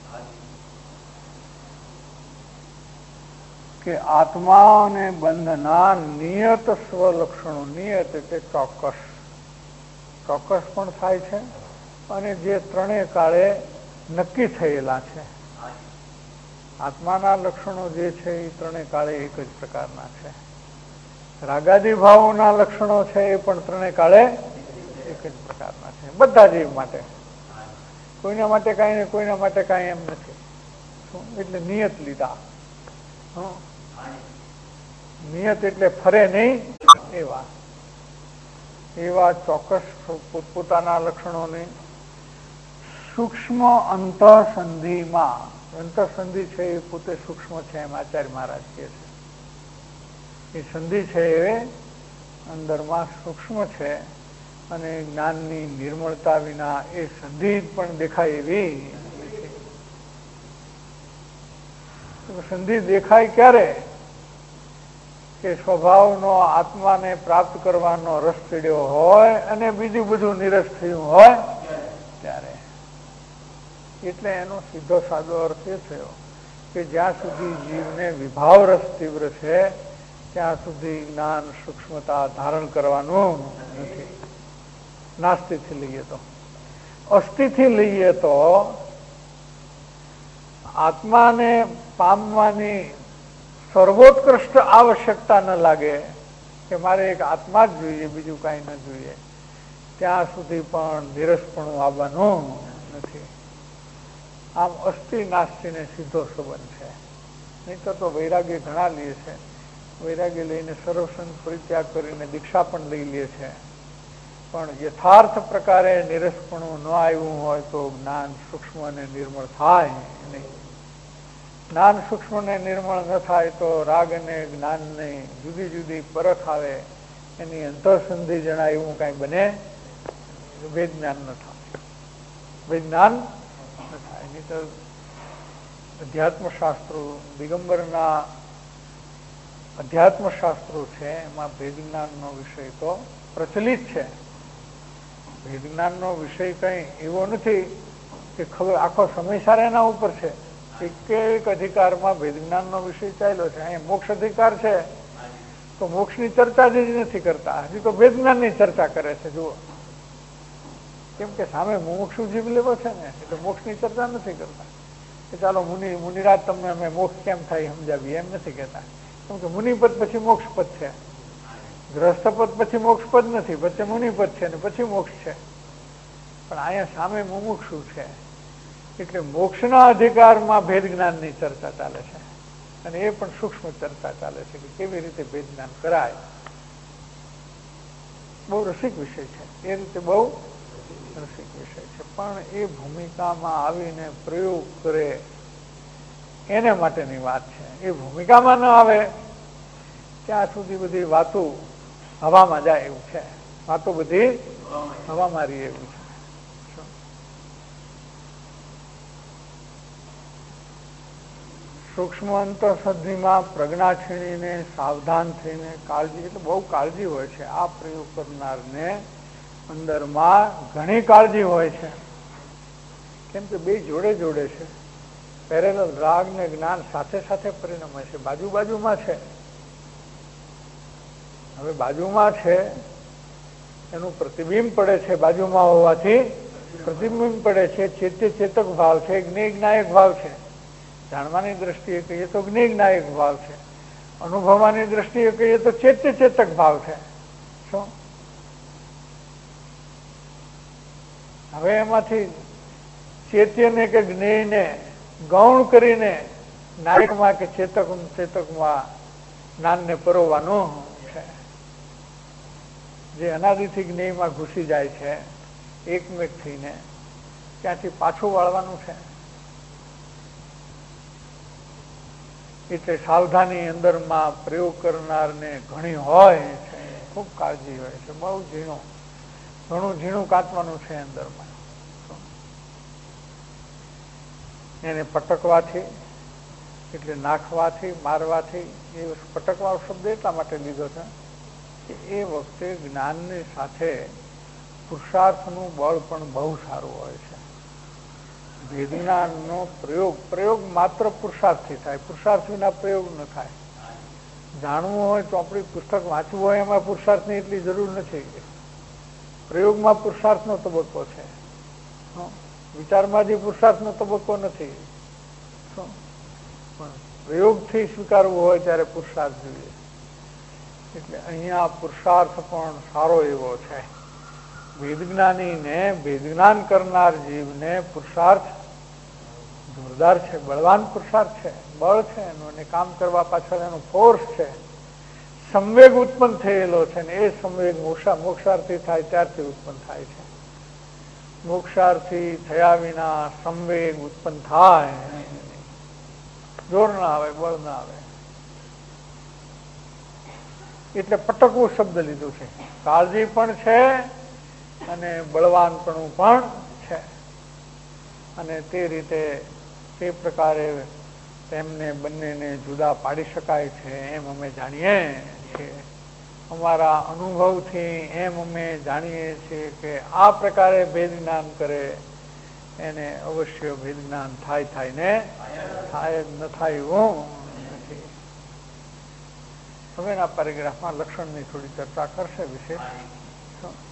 કે આત્મા અને બંધના નિયત સ્વલક્ષણો, નિયત એટલે ચોક્કસ, ચોક્કસ પણ થાય છે, અને જે ત્રણેય કાળે નક્કી થયેલા છે. આત્માના લક્ષણો જે છે એ ત્રણેય કાળે એક જ પ્રકારના છે. રાગાદી ભાવોના લક્ષણો છે એ પણ ત્રણેય કાળે એક જ પ્રકારના છે, બધા જીવ માટે. કોઈના માટે કાંઈ ને કોઈના માટે કાંઈ એમ નથી. એટલે નિયત લીધા. નિયત એટલે ફરે નહીં એવા, એવા ચોક્કસ પોતપોતાના લક્ષણોને સૂક્ષ્મ અંતઃસંધિમાં, અંતઃસંધિ છે એ પોતે સૂક્ષ્મ છે એમ આચાર્ય મહારાજ કહે છે. એ સંધિ છે એ અંદરમાં સૂક્ષ્મ છે, અને જ્ઞાનની નિર્મળતા વિના એ સંધિ પણ દેખાય એવી નથી. સંધિ દેખાય ક્યારે? કે સ્વભાવનો આત્માને પ્રાપ્ત કરવાનો રસ ચડ્યો હોય અને બીજું બધું નિરસ થયું હોય ત્યારે. એટલે એનો સીધો સાદો અર્થ એ થયો કે જ્યાં સુધી જીવને વિભાવ રસ તીવ્ર છે ત્યાં સુધી જ્ઞાન સૂક્ષ્મતા ધારણ કરવાનું નથી. નાસ્તિથી લઈએ તો, અસ્થિથી લઈએ તો આત્માને પામવાની સર્વોત્કૃષ્ટ આવશ્યકતા ન લાગે કે મારે એક આત્મા જ જોઈએ, બીજું કાંઈ ન જોઈએ, ત્યાં સુધી પણ નિરસપણું આવવાનું નથી. આમ અસ્થિ નાસ્તિને સીધો સંબંધ છે. નહીં તો વૈરાગ્ય ઘણા લે છે, વૈરાગ્ય લઈને સર્વસંગ પરિત્યાગ કરીને દીક્ષા પણ લઈ લે છે, પણ યથાર્થ પ્રકારે નિરસપણું ન આવ્યું હોય તો જ્ઞાન સૂક્ષ્મ અને નિર્મળ થાય નહીં. જ્ઞાન સૂક્ષ્મ ને નિર્મળ ન થાય તો રાગ અને જ્ઞાનની જુદી જુદી પરખ આવે, એની અંતઃસંધિ જણાય એવું કઈ બને, વેદ જ્ઞાન ન થાય, વેદ જ્ઞાન ન થાય. નહીં તો અધ્યાત્મ શાસ્ત્રો, દિગંબરના અધ્યાત્મ શાસ્ત્રો છે એમાં ભેદ જ્ઞાનનો વિષય તો પ્રચલિત છે. ભેદ જ્ઞાનનો વિષય કઈ એવો નથી કે ખબર આખો સમયસાર એના ઉપર છે. એક અધિકારમાં ભેદ જ્ઞાનનો વિષય ચાલ્યો છે. અહીંયા મોક્ષ અધિકાર છે તો મોક્ષની ચર્ચા જ નથી કરતા, હજી તો ભેદ જ્ઞાનની ચર્ચા કરે છે. જુઓ, કેમ કે સામે મુમુક્ષુ જીવ લેવો છે ને, એટલે મોક્ષની ચર્ચા નથી કરતા કે ચાલો મુનિરાજ તમને અમે મોક્ષ કેમ થાય સમજાવીએ, એમ નથી કહેતા. કેમ કે મુનિપદ પછી મોક્ષપદ છે, ગ્રહસ્થપદ પછી મોક્ષપદ નથી, પછી મુનિપદ છે ને પછી મોક્ષ છે. પણ અહીંયા સામે મુમુક્ષુ છે એટલે મોક્ષના અધિકારમાં ભેદ જ્ઞાનની ચર્ચા ચાલે છે. અને એ પણ સૂક્ષ્મ ચર્ચા ચાલે છે કે કેવી રીતે ભેદ જ્ઞાન કરાય. બહુ રસિક વિષય છે, એ રીતે બહુ રસિક વિષય છે. પણ એ ભૂમિકામાં આવીને પ્રયોગ કરે એને માટેની વાત છે. એ ભૂમિકામાં ન આવે ત્યાં સુધી બધી વાતો હવામાં જાય એવું છે. વાતો બધી હવામાં રહી એવું છે. સૂક્ષ્મ અંતઃસદ્ધિમાં પ્રજ્ઞા છીણીને સાવધાન થઈને કાળજી, એટલે બહુ કાળજી હોય છે. આ પ્રયોગ કરનારને અંદરમાં ઘણી કાળજી હોય છે. કેમ કે બે જોડે જોડે છે. પેરેલલ રાગ ને જ્ઞાન સાથે સાથે પરિણમે છે. બાજુમાં છે. હવે બાજુમાં છે એનું પ્રતિબિંબ પડે છે. બાજુમાં હોવાથી પ્રતિબિંબ પડે છે. ચેતક ભાવ છે, જ્ઞેયજ્ઞાયક ભાવ છે. જાણવાની દ્રષ્ટિએ કહીએ તો જ્ઞેયજ્ઞાયક ભાવ છે, અનુભવવાની દ્રષ્ટિએ કહીએ તો ચેતક ભાવ છે. શું હવે એમાંથી ચેત્યને કે જ્ઞેયને ગૌણ કરીને નાયકમાં કે ચેતકમાં જ્ઞાનને પરોવાનું છે. જે અનાદિથી જ્ઞેયમાં ઘૂસી જાય છે એકમેક થઈને, ત્યાંથી પાછું વાળવાનું છે. એટલે સાવધાની અંદરમાં પ્રયોગ કરનારને ઘણી હોય છે, ખૂબ કાળજી હોય છે. બહુ ઘણું ઝીણું કાચવાનું છે અંદરમાં. એને પટકવાથી, એટલે નાખવાથી, મારવાથી, એ પટકવા શબ્દ એટલા માટે લીધો છે કે એ વખતે જ્ઞાનની સાથે પુરુષાર્થનું બળ પણ બહુ સારું હોય છે. વેદનાનો પ્રયોગ માત્ર પુરુષાર્થથી થાય, પુરુષાર્થ વિના પ્રયોગ ન થાય. જાણવું હોય તો આપણી પુસ્તક વાંચવું હોય એમાં પુરુષાર્થની એટલી જરૂર નથી. પ્રયોગમાં પુરુષાર્થનો તબક્કો છે, વિચારમાં જે પુરુષાર્થનો તબક્કો નથી. પણ પ્રયોગથી સ્વીકારવું હોય ત્યારે પુરુષાર્થ જોઈએ. એટલે અહીંયા પુરુષાર્થ પણ સારો એવો છે. વેદજ્ઞાનીને, વેદજ્ઞાન કરનાર જીવને પુરુષાર્થ જોરદાર છે, બળવાન પુરુષાર્થ છે, બળ છે એનું, અને કામ કરવા પાછળ એનો ફોર્સ છે. સંવેગ ઉત્પન્ન થયેલો છે ને એ સંવેગ મોક્ષાર્થી થાય ત્યારથી ઉત્પન્ન થાય છે. મોક્ષાર્થી થયા વિના સંવેગ ઉત્પન્ન થાય, જોર ના આવે, બળ ના આવે. એટલે પટકવું શબ્દ લીધું છે. કાળજી પણ છે અને બળવાનપણું પણ છે. અને તે રીતે તે પ્રકારે તેમને બંનેને જુદા પાડી શકાય છે એમ અમે જાણીએ છીએ. અમારા અનુભવથી એમ અમે જાણીએ છીએ કે આ પ્રકારે ભેદ જ્ઞાન કરે એને અવશ્ય ભેદ જ્ઞાન થાય ને થાય જ ન થાય એવું નથી. હવેના પેરેગ્રાફમાં લક્ષણની થોડી ચર્ચા કરશે વિશેષ.